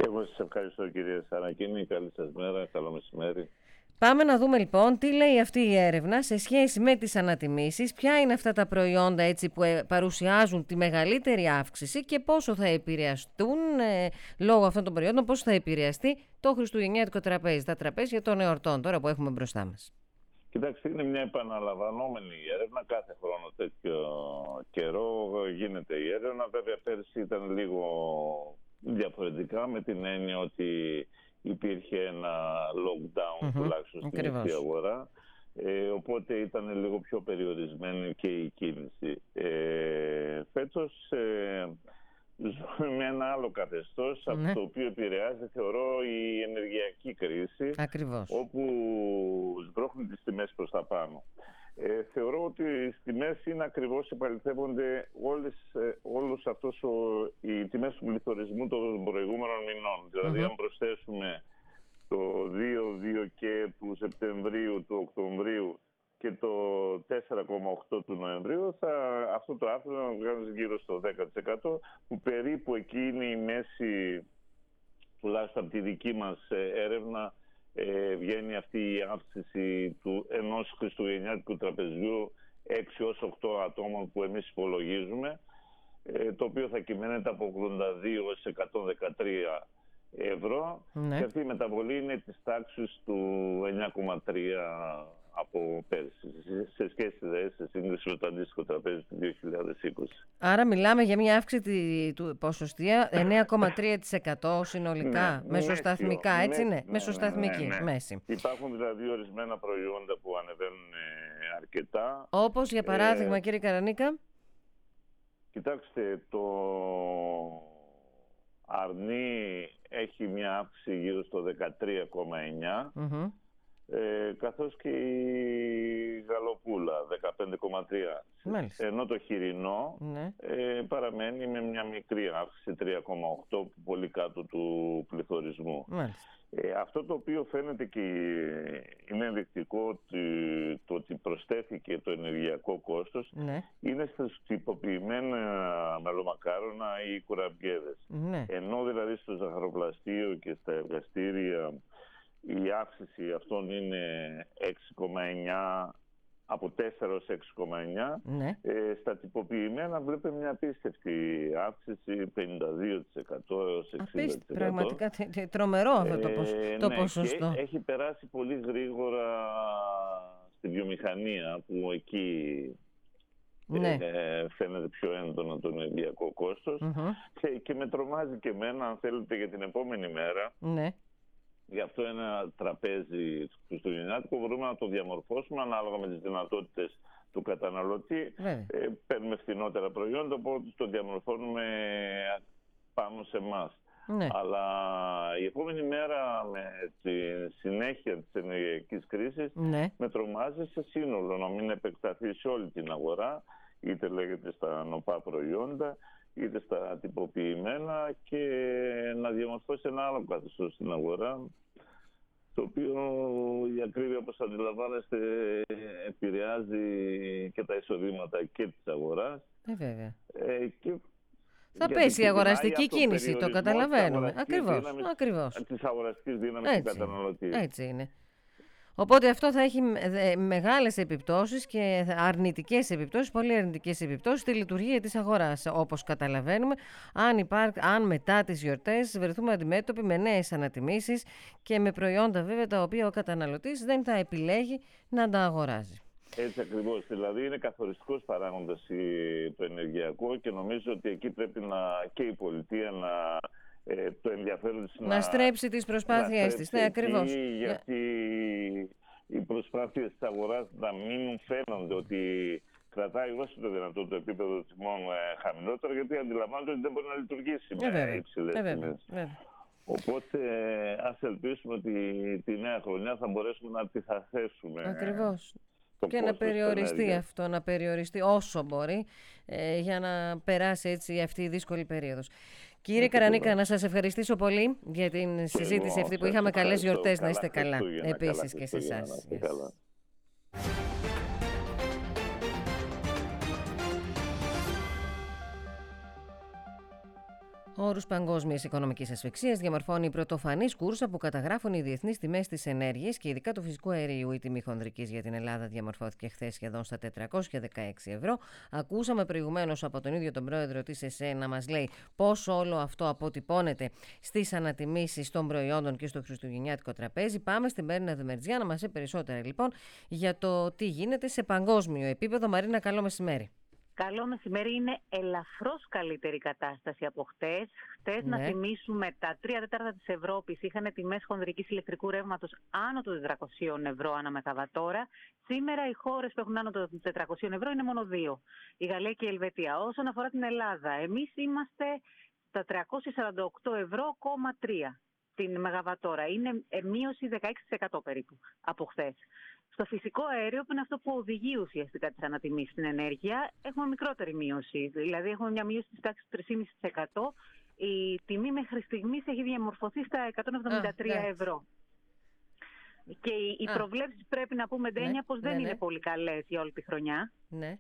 Και εγώ σας ευχαριστώ, κυρία Σαρακίνη. Καλή σας μέρα, καλό μεσημέρι. Πάμε να δούμε λοιπόν τι λέει αυτή η έρευνα σε σχέση με τις ανατιμήσεις, ποια είναι αυτά τα προϊόντα έτσι, που παρουσιάζουν τη μεγαλύτερη αύξηση και πόσο θα επηρεαστούν ε, λόγω αυτών των προϊόντων, πόσο θα επηρεαστεί το χριστουγεννιάτικο τραπέζι, τα τραπέζια των εορτών τώρα που έχουμε μπροστά μας. Κοιτάξτε, είναι μια επαναλαμβανόμενη έρευνα. Κάθε χρόνο τέτοιο καιρό γίνεται η έρευνα. Βέβαια, πέρσι ήταν λίγο διαφορετικά με την έννοια ότι υπήρχε ένα lockdown mm-hmm. τουλάχιστον στην ελληνική αγορά. Ε, οπότε ήταν λίγο πιο περιορισμένη και η κίνηση. Ε, φέτος ε, ζούμε με ένα άλλο καθεστώς, mm-hmm. από το οποίο επηρεάζει, θεωρώ, η ενεργειακή κρίση. Ακριβώς. Όπου σμπρώχνουν τις τιμές προς τα πάνω. Ε, θεωρώ ότι στις τιμές είναι ακριβώς επαληθεύονται όλες, ε, όλους αυτός ο, οι τιμές του πληθωρισμού των προηγούμενων μηνών. Δηλαδή, mm-hmm. αν προσθέσουμε το δύο δύο και του Σεπτεμβρίου, του Οκτωβρίου και το τέσσερα κόμμα οκτώ του Νοεμβρίου, θα, αυτό το άρθρο θα βγάζει γύρω στο δέκα τοις εκατό, που περίπου εκεί είναι η μέση, τουλάχιστον από τη δική μας έρευνα, Ε, βγαίνει αυτή η αύξηση του ενός χριστουγεννιάτικου τραπεζιού έξι έως οκτώ ατόμων που εμείς υπολογίζουμε, ε, το οποίο θα κυμαίνεται από ογδόντα δύο έως εκατόν δεκατρία ευρώ, ναι. Και αυτή η μεταβολή είναι της τάξης του εννιά κόμμα τρία από πέρσι, σε σχέση δε, σε σύγκριση με το αντίστοιχο τραπέζι του δύο χιλιάδες είκοσι. Άρα μιλάμε για μια αύξηση του ποσοστία εννέα κόμμα τρία τοις εκατό συνολικά, ναι, μεσοσταθμικά, μέση, έτσι ναι, ναι, μεσοσταθμική, ναι, ναι, ναι. μέση. Υπάρχουν δηλαδή ορισμένα προϊόντα που ανεβαίνουν αρκετά. Όπως για παράδειγμα, ε, κύριε Καρανίκα. Κοιτάξτε, το αρνί έχει μια αύξηση γύρω στο δεκατρία κόμμα εννιά. Mm-hmm. Ε, καθώς και η γαλοπούλα δεκαπέντε κόμμα τρία. Ενώ το χοιρινό ναι. ε, παραμένει με μια μικρή αύξηση τρία κόμμα οκτώ, πολύ κάτω του πληθωρισμού. Ε, αυτό το οποίο φαίνεται και είναι ενδεικτικό ότι, το ότι προσθέθηκε το ενεργειακό κόστος ναι. είναι στους τυποποιημένα μελομακάρονα ή κουραμπιέδες. Ναι. Ενώ δηλαδή στο ζαχαροπλαστείο και στα εργαστήρια η αύξηση αυτών είναι έξι κόμμα εννιά, από τέσσερα έως έξι κόμμα εννιά. Ναι. Ε, στα τυποποιημένα βλέπουμε μια απίστευτη αύξηση πενήντα δύο τοις εκατό έως εξήντα τοις εκατό. Πραγματικά τρομερό αυτό το, ποσο... ε, το ναι, ποσοστό. Έχει περάσει πολύ γρήγορα στη βιομηχανία, που εκεί ναι. ε, φαίνεται πιο έντονα το ενεργειακό κόστος. Mm-hmm. Και, και με τρομάζει και εμένα, αν θέλετε, για την επόμενη μέρα. Ναι. Γι' αυτό ένα τραπέζι χριστουγεννιάτικο μπορούμε να το διαμορφώσουμε ανάλογα με τις δυνατότητες του καταναλωτή. Ναι. Ε, παίρνουμε φθηνότερα προϊόντα, οπότε το διαμορφώνουμε πάνω σε εμάς. Ναι. Αλλά η επόμενη μέρα, με τη συνέχεια της ενεργειακής κρίσης, ναι. με τρομάζει σε σύνολο να μην επεκταθεί σε όλη την αγορά, είτε λέγεται στα νοπά προϊόντα, είτε στα τυποποιημένα, και να διαμορφώσει ένα άλλο καθεστώς στην αγορά, το οποίο η ακρίβεια, όπως αντιλαμβάνεστε, επηρεάζει και τα εισοδήματα και της αγοράς. Ε, βέβαια. Ε, και θα πέσει η αγοραστική κίνηση, το καταλαβαίνουμε. Ακριβώς, ακριβώς. Της αγοραστικής δύναμης του καταναλωτή. Έτσι είναι. Οπότε αυτό θα έχει μεγάλες επιπτώσεις και αρνητικές επιπτώσεις, πολύ αρνητικές επιπτώσεις στη λειτουργία της αγοράς, όπως καταλαβαίνουμε, αν, υπάρ, αν μετά τις γιορτές βρεθούμε αντιμέτωποι με νέες ανατιμήσεις και με προϊόντα βέβαια τα οποία ο καταναλωτής δεν θα επιλέγει να τα αγοράζει. Έτσι ακριβώς. Δηλαδή είναι καθοριστικός παράγοντας το ενεργειακό, και νομίζω ότι εκεί πρέπει να, και η πολιτεία να... Ε, το ενδιαφέρον της να, να στρέψει τις προσπάθειές της. Ναι, ακριβώς. Γιατί οι προσπάθειες της αγοράς να μην φαίνονται ότι κρατάει όσο το δυνατό το επίπεδο τιμών ε, χαμηλότερο, γιατί αντιλαμβάνονται ότι δεν μπορεί να λειτουργήσει ε, με υψηλές τιμές. Οπότε ας ελπίσουμε ότι τη νέα χρονιά θα μπορέσουμε να αντιθαθέσουμε. Ακριβώς. Και να περιοριστεί αυτό, να περιοριστεί όσο μπορεί, ε, για να περάσει έτσι αυτή η δύσκολη περίοδος. Κύριε Καρανίκα, να σας ευχαριστήσω πολύ για την συζήτηση αυτή που είχαμε. Καλές γιορτές, να είστε καλά. Επίσης και σε εσάς. Όρους παγκόσμιας οικονομικής ασφυξίας διαμορφώνει η πρωτοφανής κούρσα που καταγράφουν οι διεθνείς τιμές της ενέργειας και ειδικά του φυσικού αερίου. Η τιμή χονδρικής για την Ελλάδα διαμορφώθηκε χθες σχεδόν στα τετρακόσια δεκαέξι ευρώ. Ακούσαμε προηγουμένως από τον ίδιο τον πρόεδρο της ΕΣΕ να μας λέει πώς όλο αυτό αποτυπώνεται στις ανατιμήσεις των προϊόντων και στο χριστουγεννιάτικο τραπέζι. Πάμε στην Μαρίνα Δεμερτζιά να μας πει περισσότερα λοιπόν για το τι γίνεται σε παγκόσμιο επίπεδο. Μαρίνα, καλό μεσημέρι. Καλό μεσημέρι. Είναι ελαφρώς καλύτερη κατάσταση από χτες. Χτες, ναι. να θυμίσουμε, τα τρία τέταρτα της Ευρώπης είχαν τιμές χονδρικής ηλεκτρικού ρεύματος άνω των τετρακοσίων ευρώ ανά μεγαβατόρα. Σήμερα οι χώρες που έχουν άνω των τετρακοσίων ευρώ είναι μόνο δύο. Η Γαλλία και η Ελβετία. Όσον αφορά την Ελλάδα, εμείς είμαστε στα τριακόσια σαράντα οκτώ ευρώ κόμμα τρία την μεγαβατόρα. Είναι μείωση δεκαέξι τοις εκατό περίπου από χθες. Στο φυσικό αέριο, που είναι αυτό που οδηγεί ουσιαστικά τις ανατιμήσεις στην ενέργεια, έχουμε μικρότερη μείωση. Δηλαδή, έχουμε μια μείωση της τάξης του τρία κόμμα πέντε τοις εκατό. Η τιμή μέχρι στιγμής έχει διαμορφωθεί στα εκατόν εβδομήντα τρία ευρώ. Και οι Α. προβλέψεις, πρέπει να πούμε, Ντένια, ναι, πως δεν ναι, ναι. είναι πολύ καλές για όλη τη χρονιά. Ναι.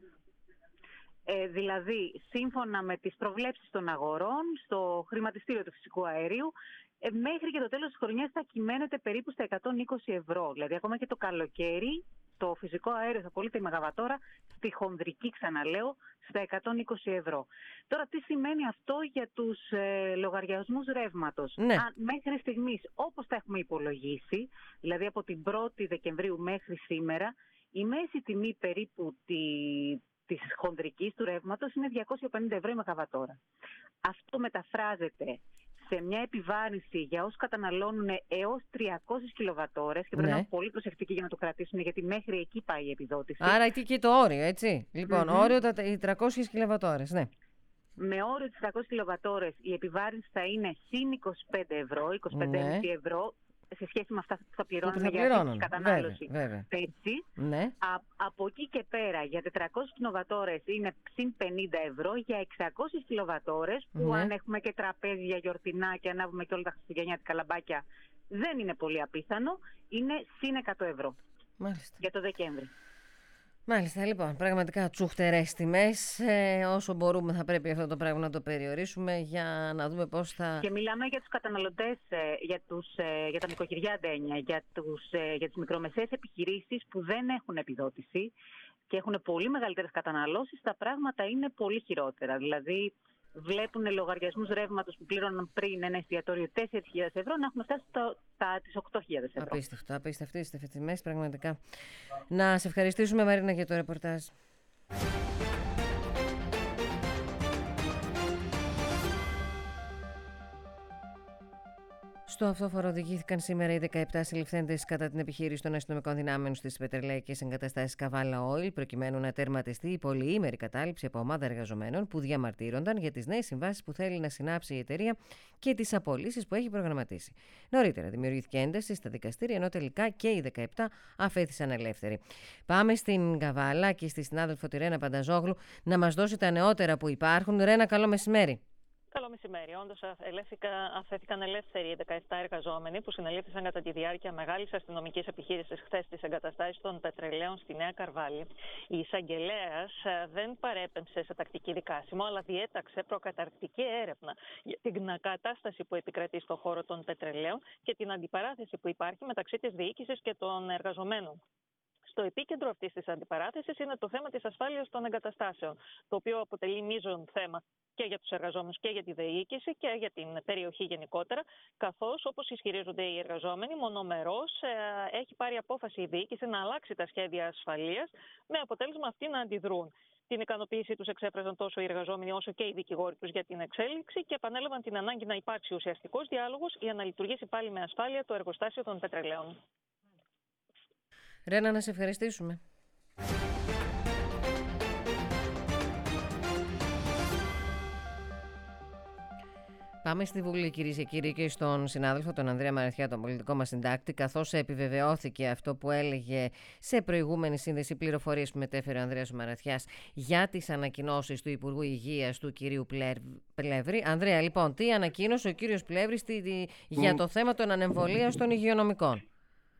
Ε, δηλαδή, σύμφωνα με τις προβλέψεις των αγορών, στο χρηματιστήριο του φυσικού αερίου, ε, μέχρι και το τέλος της χρονιάς θα κυμαίνεται περίπου στα εκατόν είκοσι ευρώ. Δηλαδή, ακόμα και το καλοκαίρι, το φυσικό αέριο θα πωλείται η μεγαβατόρα στη χονδρική, ξαναλέω, στα εκατόν είκοσι ευρώ. Τώρα, τι σημαίνει αυτό για τους ε, λογαριασμούς ρεύματος? Ναι. Αν, μέχρι στιγμής, όπως τα έχουμε υπολογίσει, δηλαδή από την πρώτη Δεκεμβρίου μέχρι σήμερα, η μέση τιμή περίπου τη, της χονδρικής του ρεύματος είναι διακόσια πενήντα ευρώ η μεγαβατόρα. Αυτό μεταφράζεται σε μια επιβάρυνση για όσους καταναλώνουν έως τριακόσιες κιλοβατόρες, και πρέπει ναι. να είναι πολύ προσεκτικοί για να το κρατήσουν, γιατί μέχρι εκεί πάει η επιδότηση. Άρα εκεί και το όριο, έτσι. Λοιπόν, mm-hmm. όριο τα οι τριακόσιες κιλοβατόρες, ναι. Με όριο τις τριακόσιες κιλοβατόρες η επιβάρυνση θα είναι συν είκοσι πέντε ευρώ, είκοσι πέντε κόμμα πέντε ναι. ευρώ, σε σχέση με αυτά που θα πληρώνουν για την κατανάλωση. Βέβαια, βέβαια. Έτσι, ναι. Α, από εκεί και πέρα για τετρακόσιες κιλοβατόρες είναι συν πενήντα ευρώ, για εξακόσιες κιλοβατόρες που ναι. αν έχουμε και τραπέζια γιορτινά και ανάβουμε και όλα τα χριστουγεννιάτικα λαμπάκια δεν είναι πολύ απίθανο, είναι συν εκατό ευρώ. Μάλιστα. Για το Δεκέμβρη. Μάλιστα, λοιπόν, πραγματικά τσουχτερές τιμές. Ε, όσο μπορούμε θα πρέπει αυτό το πράγμα να το περιορίσουμε για να δούμε πώς θα... Και μιλάμε για τους καταναλωτές, για, τους, για τα νοικοκυριά, Ντένια, για, τους, για τις μικρομεσαίες επιχειρήσεις που δεν έχουν επιδότηση και έχουν πολύ μεγαλύτερες καταναλώσεις, τα πράγματα είναι πολύ χειρότερα. Δηλαδή, βλέπουν λογαριασμούς ρεύματος που πλήρωναν πριν ένα εστιατόριο τέσσερις χιλιάδες ευρώ να έχουν φτάσει στο, τα, τις οκτώ χιλιάδες ευρώ. Απίστευτο, απίστευτο, απίστευτες τιμές, πραγματικά. Να σε ευχαριστήσουμε, Μαρίνα, για το ρεπορτάζ. Στο αυτόφορο οδηγήθηκαν σήμερα οι δεκαεπτά συλληφθέντες κατά την επιχείρηση των αστυνομικών δυνάμεων στις πετρελαϊκές εγκαταστάσεις Καβάλα Oil, προκειμένου να τερματιστεί η πολυήμερη κατάληψη από ομάδα εργαζομένων που διαμαρτύρονταν για τις νέες συμβάσεις που θέλει να συνάψει η εταιρεία και τις απολύσεις που έχει προγραμματίσει. Νωρίτερα δημιουργήθηκε ένταση στα δικαστήρια, ενώ τελικά και οι δεκαεπτά αφέθησαν ελεύθεροι. Πάμε στην Καβάλα και στη συνάδελφο τη Ρένα Πανταζόγλου να μας δώσει τα νεότερα που υπάρχουν. Ρένα, καλό μεσημέρι. Καλό μεσημέρι. Όντως, αφέθηκαν ελεύθεροι οι δεκαεπτά εργαζόμενοι που συνελήφθησαν κατά τη διάρκεια μεγάλης αστυνομικής επιχείρησης χθες στις εγκαταστάσεις των πετρελαίων στη Νέα Καρβάλη. Η εισαγγελέας δεν παρέπεμψε σε τακτική δικάσιμο, αλλά διέταξε προκαταρκτική έρευνα για την κατάσταση που επικρατεί στον χώρο των πετρελαίων και την αντιπαράθεση που υπάρχει μεταξύ της διοίκησης και των εργαζομένων. Στο επίκεντρο αυτής της αντιπαράθεσης είναι το θέμα της ασφάλειας των εγκαταστάσεων, το οποίο αποτελεί μείζον θέμα και για τους εργαζόμενους και για τη διοίκηση και για την περιοχή γενικότερα, καθώς, όπως ισχυρίζονται οι εργαζόμενοι, μονομερώς ε, έχει πάρει απόφαση η διοίκηση να αλλάξει τα σχέδια ασφαλείας, με αποτέλεσμα αυτοί να αντιδρούν. Την ικανοποίησή τους εξέφραζαν τόσο οι εργαζόμενοι όσο και οι δικηγόροι τους για την εξέλιξη και επανέλαβαν την ανάγκη να υπάρξει ουσιαστικός διάλογος για να λειτουργήσει πάλι με ασφάλεια το εργοστάσιο των πετρελαίων. Ρένα, να σε ευχαριστήσουμε. Πάμε στη Βουλή, κυρίες και κύριοι, και στον συνάδελφο τον Ανδρέα Μαραθιά, τον πολιτικό μας συντάκτη, καθώς επιβεβαιώθηκε αυτό που έλεγε σε προηγούμενη σύνδεση πληροφορίες που μετέφερε ο Ανδρέας Μαραθιάς για τις ανακοινώσεις του Υπουργού Υγείας του κυρίου Πλεύρη. Ανδρέα, λοιπόν, τι ανακοίνωσε ο κύριος Πλεύρης για το θέμα των ανεμβολίων των υγειονομικών?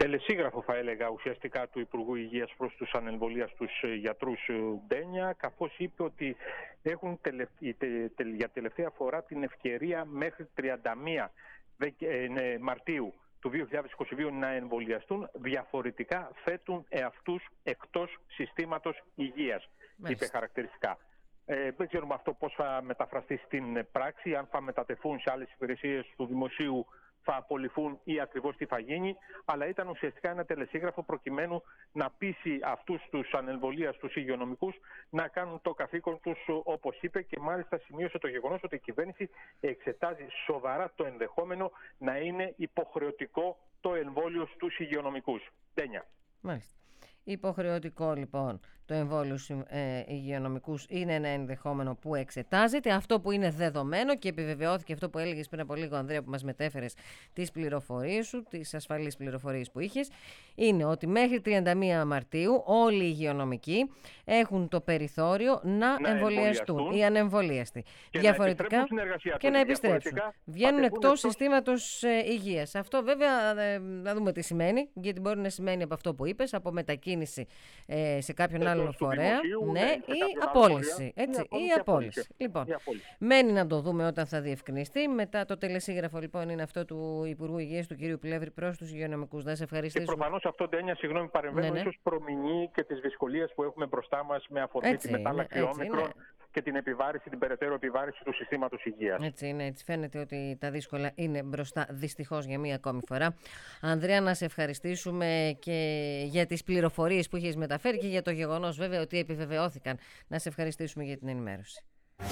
τελεσίγραφο, θα έλεγα, ουσιαστικά του Υπουργού Υγείας προς τους ανεμβολίαστους γιατρούς Ντένια, καθώς είπε ότι έχουν τελευ... για τελευταία φορά την ευκαιρία μέχρι τριάντα μία Μαρτίου του δύο χιλιάδες είκοσι δύο να εμβολιαστούν, διαφορετικά θέτουν εαυτούς εκτός συστήματος υγείας, είπε χαρακτηριστικά. Ε, δεν ξέρουμε αυτό πώς θα μεταφραστεί στην πράξη, αν θα μετατεθούν σε άλλες υπηρεσίες του δημοσίου, θα απολυθούν ή ακριβώς τι θα γίνει, αλλά ήταν ουσιαστικά ένα τελεσίγραφο προκειμένου να πείσει αυτούς τους ανεμβολίαστους υγειονομικούς να κάνουν το καθήκον τους όπως είπε, και μάλιστα σημείωσε το γεγονός ότι η κυβέρνηση εξετάζει σοβαρά το ενδεχόμενο να είναι υποχρεωτικό το εμβόλιο στους υγειονομικούς. Ντένια. Μάλιστα. Υποχρεωτικό λοιπόν το εμβόλιο ε, υγειονομικούς είναι ένα ενδεχόμενο που εξετάζεται. Αυτό που είναι δεδομένο και επιβεβαιώθηκε αυτό που έλεγες πριν από λίγο, Ανδρέα, που μας μετέφερες τις πληροφορίες σου, τις ασφαλείς πληροφορίες που είχες, είναι ότι μέχρι τριάντα μία Μαρτίου όλοι οι υγειονομικοί έχουν το περιθώριο να, να εμβολιαστούν, οι ανεμβολίαστοι. Και διαφορετικά να και να επιστρέψουν. Βγαίνουν εκτός συστήματος ε, υγείας. Αυτό βέβαια ε, να δούμε τι σημαίνει, γιατί μπορεί να σημαίνει από αυτό που είπες, από μετακίνηση ε, σε κάποιον άλλο φορέα, δημοσίου, ναι, ναι, ή απόλυση. Έτσι, ή ή απόλυση. Λοιπόν, ή απόλυση. μένει να το δούμε όταν θα διευκρινιστεί. Μετά το τελεσίγραφο λοιπόν είναι αυτό του Υπουργού Υγείας του κ. Πλεύρη προς τους υγειονομικούς. Να σε ευχαριστήσω. Και προφανώς αυτό, Ντένια, συγγνώμη, παρεμβαίνω, ναι, ναι. ίσως προμηνύει και τις δυσκολίες που έχουμε μπροστά μας με αφορμή έτσι τη μετάλλαξη είναι, όμικρον και την επιβάρηση, την περαιτέρω επιβάρηση του συστήματος υγείας. Έτσι είναι, έτσι φαίνεται ότι τα δύσκολα είναι μπροστά, δυστυχώς, για μία ακόμη φορά. Ανδρέα, να σε ευχαριστήσουμε και για τις πληροφορίες που έχεις μεταφέρει και για το γεγονός βέβαια ότι επιβεβαιώθηκαν. Να σε ευχαριστήσουμε για την ενημέρωση.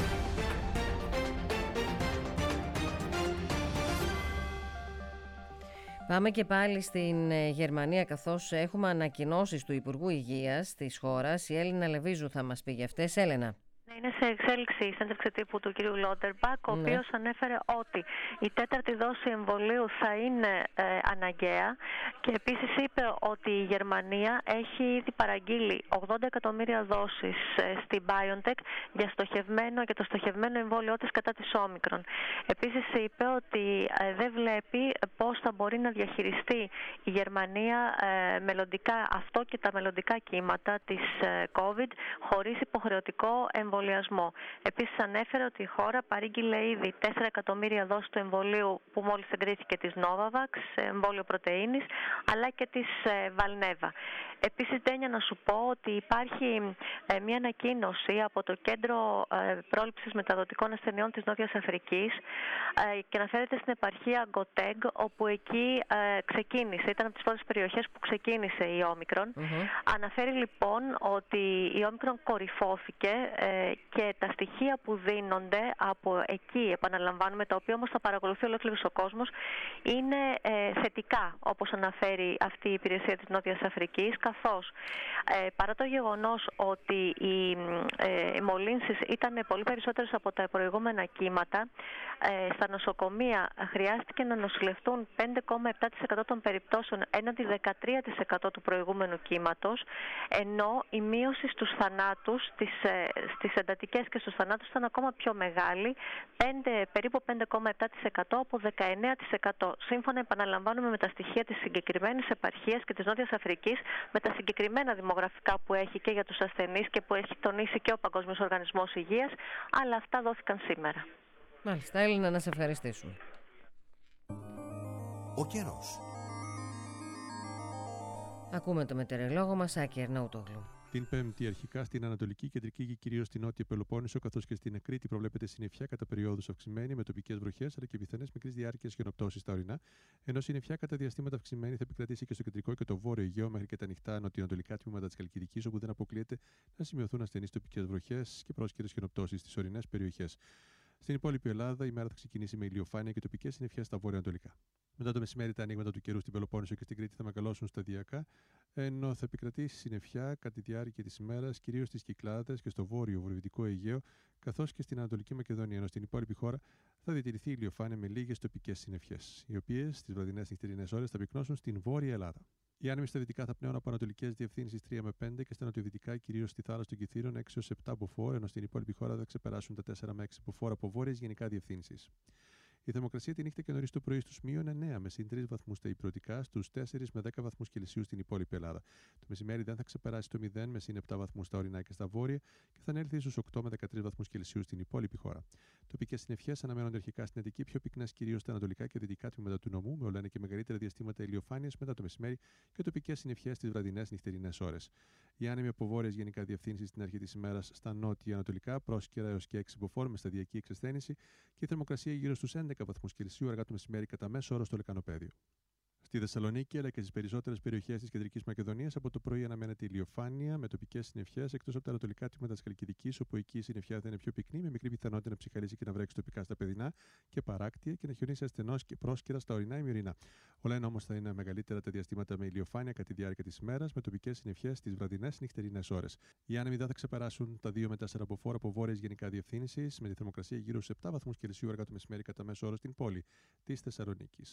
Πάμε και πάλι στην Γερμανία, καθώς έχουμε ανακοινώσεις του Υπουργού Υγείας της χώρας. Η Έλληνα Λεβίζου θα μας πει για αυτές. Έλενα. Είναι σε εξέλιξη η συνέντευξη τύπου του κ. Λόντερμπακ, ο ναι. οποίος ανέφερε ότι η τέταρτη δόση εμβολίου θα είναι ε, αναγκαία, και επίσης είπε ότι η Γερμανία έχει ήδη παραγγείλει ογδόντα εκατομμύρια δόσεις ε, στην BioNTech για, στοχευμένο, για το στοχευμένο εμβόλιο της κατά της όμικρον. Επίσης είπε ότι ε, δεν βλέπει πώς θα μπορεί να διαχειριστεί η Γερμανία ε, μελλοντικά αυτό και τα μελλοντικά κύματα της ε, COVID χωρίς υποχρεωτικό εμβολίο. Επίσης ανέφερε ότι η χώρα παρήγγειλε ήδη τέσσερα εκατομμύρια δόσεις του εμβολίου που μόλις εγκρίθηκε της Novavax, εμβόλιο πρωτεΐνης, αλλά και της Valneva. Επίσης, Ντένια, να σου πω ότι υπάρχει ε, μια ανακοίνωση από το Κέντρο ε, Πρόληψης Μεταδοτικών Ασθενειών της Νότιας Αφρικής ε, και αναφέρεται στην επαρχία Γκοτέγκ, όπου εκεί ε, ξεκίνησε, ήταν από τις πρώτες περιοχές που ξεκίνησε η Όμικρον. Mm-hmm. Αναφέρει λοιπόν ότι η Όμικρον κορυφώθηκε ε, και τα στοιχεία που δίνονται από εκεί, επαναλαμβάνουμε, τα οποία όμως θα παρακολουθεί ολόκληρος ο κόσμος, είναι ε, θετικά, όπως αναφέρει αυτή η υπηρεσία της Νότιας Αφρικής, καθώς ε, παρά το γεγονός ότι οι ε, μολύνσεις ήταν πολύ περισσότερες από τα προηγούμενα κύματα, ε, στα νοσοκομεία χρειάστηκε να νοσηλευτούν πέντε κόμμα επτά τοις εκατό των περιπτώσεων έναντι δεκατρία τοις εκατό του προηγούμενου κύματος, ενώ η μείωση στους θανάτους, στις, ε, στις εντατικές και στους θανάτους ήταν ακόμα πιο μεγάλη, πέντε, περίπου πέντε κόμμα επτά τοις εκατό από δεκαεννέα τοις εκατό. Σύμφωνα, επαναλαμβάνουμε, με τα στοιχεία της συγκεκριμένης επαρχίας και της Νότιας Αφρικής, με τα συγκεκριμένα δημογραφικά που έχει και για τους ασθενείς και που έχει τονίσει και ο Παγκόσμιος Οργανισμός Υγείας, αλλά αυτά δόθηκαν σήμερα. Μάλιστα, Έλληνα, να σε ευχαριστήσουμε. Ο καιρός. Ακούμε το μετεωρολόγο μας, Άκη Αρναούτογλου. Την Πέμπτη, αρχικά στην Ανατολική, Κεντρική και κυρίως στην Νότια Πελοπόννησο, καθώς και στην Κρήτη, προβλέπεται συννεφιά κατά περιόδους αυξημένη, με τοπικές βροχές αλλά και πιθανές μικρής διάρκειας χιονοπτώσεις στα ορεινά. Ενώ συννεφιά κατά διαστήματα αυξημένη θα επικρατήσει και στο κεντρικό και το βόρειο Αιγαίο μέχρι και τα ανοιχτά νοτιοανατολικά τμήματα της Χαλκιδικής, όπου δεν αποκλείεται να σημειωθούν ασθενείς τοπικές βροχές και πρόσκαιρες χιονοπτώσεις στις ορεινές περιοχές. Στην υπόλοιπη Ελλάδα, η μέρα θα ξεκινήσει με ηλιοφάνεια και τοπικές συννεφιές στα βόρεια-ανατολικά. Μετά το μεσημέρι, τα ανοίγματα του καιρού στην Πελοπόννησο και στην Κρήτη θα μεγαλώσουν σταδιακά, ενώ θα επικρατήσει συννεφιά κατά τη διάρκεια της ημέρας, κυρίως στις Κυκλάδες και στο βόρειο-βορειοδυτικό Αιγαίο, καθώς και στην Ανατολική Μακεδονία. Ενώ στην υπόλοιπη χώρα θα διατηρηθεί ηλιοφάνεια με λίγες τοπικές συννεφιές, οι οποίες στις βραδινές νυχτερινές ώρες θα πυκνώσουν στην Βόρεια Ελλάδα. Οι άνεμοι στα δυτικά θα πνέουν από ανατολικές διευθύνσεις τρία με πέντε και στα νοτιοδυτικά, κυρίως στη θάλασσα των Κιθήρων, έξι έως επτά μποφόρ, ενώ στην υπόλοιπη χώρα θα ξεπεράσουν τα τέσσερα με έξι μποφόρ από βόρειες γενικά διευθύνσεις. Η θερμοκρασία τη νύχτα και νωρίς το πρωί στους μείον εννέα με συν τρεις βαθμούς στα υπηρετικά, στους τέσσερις με δέκα βαθμούς Κελσίου στην υπόλοιπη Ελλάδα. Το μεσημέρι δεν θα ξεπεράσει το μηδέν με συν επτά βαθμούς στα ορεινά και στα βόρεια και θα ανέλθει στους οκτώ με δεκατρείς βαθμούς Κελσίου στην υπόλοιπη χώρα. Τοπικές συννεφιές αναμένονται αρχικά στην Αττική, πιο πυκνές κυρίως στα ανατολικά και δυτικά τμήματα του νομού, με όλο ένα και μεγαλύτερα διαστήματα ηλιοφάνειας μετά το μεσημέρι και τοπικές συννεφιές στις βραδινές νυχτερινές ώρες. Οι άνεμοι από βόρειες γενικά διευθύνσεις στην αρχή της ημέρας στα νότια-ανατολικά, πρόσκαιρα έως και έξι μποφόρ με σταδιακή εξασθένηση και η θερμοκρασία γύρω στους έντεκα βαθμούς Κελσίου αργά το μεσημέρι κατά μέσο όρο στο λεκανοπέδιο. Στη Θεσσαλονίκη αλλά και στις περισσότερες περιοχές της Κεντρικής Μακεδονίας από το πρωί αναμένεται ηλιοφάνεια με τοπικές συννεφιές εκτός από τα ανατολικά τμήματα της Χαλκιδικής, όπου εκεί η συννεφιά θα είναι πιο πυκνή, με μικρή πιθανότητα να ψυχαρίσει και να βρέξει τοπικά στα παιδινά και παράκτια και να χιονίσει ασθενώς και πρόσκαιρα στα ορεινά ημιορεινά. Όλα ένα όμως θα είναι μεγαλύτερα τα διαστήματα με ηλιοφάνεια κατά τη διάρκεια της ημέρας, με τοπικές συννεφιές στις βραδινές νυχτερινές ώρες. Οι άνεμοι δεν θα ξεπεράσουν τα δύο με τέσσερα μποφόρ από βόρειες γενικά διευθύνσεις, με τη θερμοκρασία γύρω στους επτά βαθμούς Κελσίου αργά το μεσημέρι κατά μέσο όρο στην πόλη της Θεσσαλονίκης.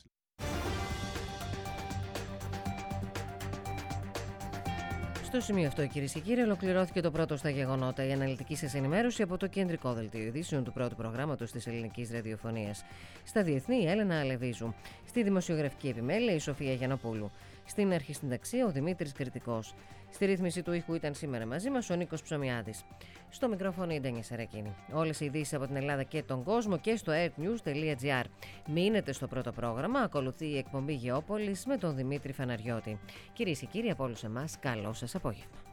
Στο σημείο αυτό, κυρίες και κύριοι, ολοκληρώθηκε το πρώτο στα γεγονότα. Η αναλυτική σας ενημέρωση από το κεντρικό δελτίο ειδήσεων του πρώτου προγράμματος της ελληνικής ραδιοφωνίας. Στα διεθνή, η Έλενα Αλεβίζου. Στη δημοσιογραφική επιμέλεια, η Σοφία Γιαννοπούλου. Στην αρχισυνταξία, ο Δημήτρης Κρητικός. Στη ρύθμιση του ήχου ήταν σήμερα μαζί μας ο Νίκος Ψωμιάδης. Στο μικρόφωνο η Ντένια Σερακίνη. Όλες οι ειδήσεις από την Ελλάδα και τον κόσμο και στο airnews τελεία gr. Μείνετε στο πρώτο πρόγραμμα. Ακολουθεί η εκπομπή Γεώπολης με τον Δημήτρη Φαναριώτη. Κυρίες και κύριοι, από όλους εμάς, καλό σας απόγευμα.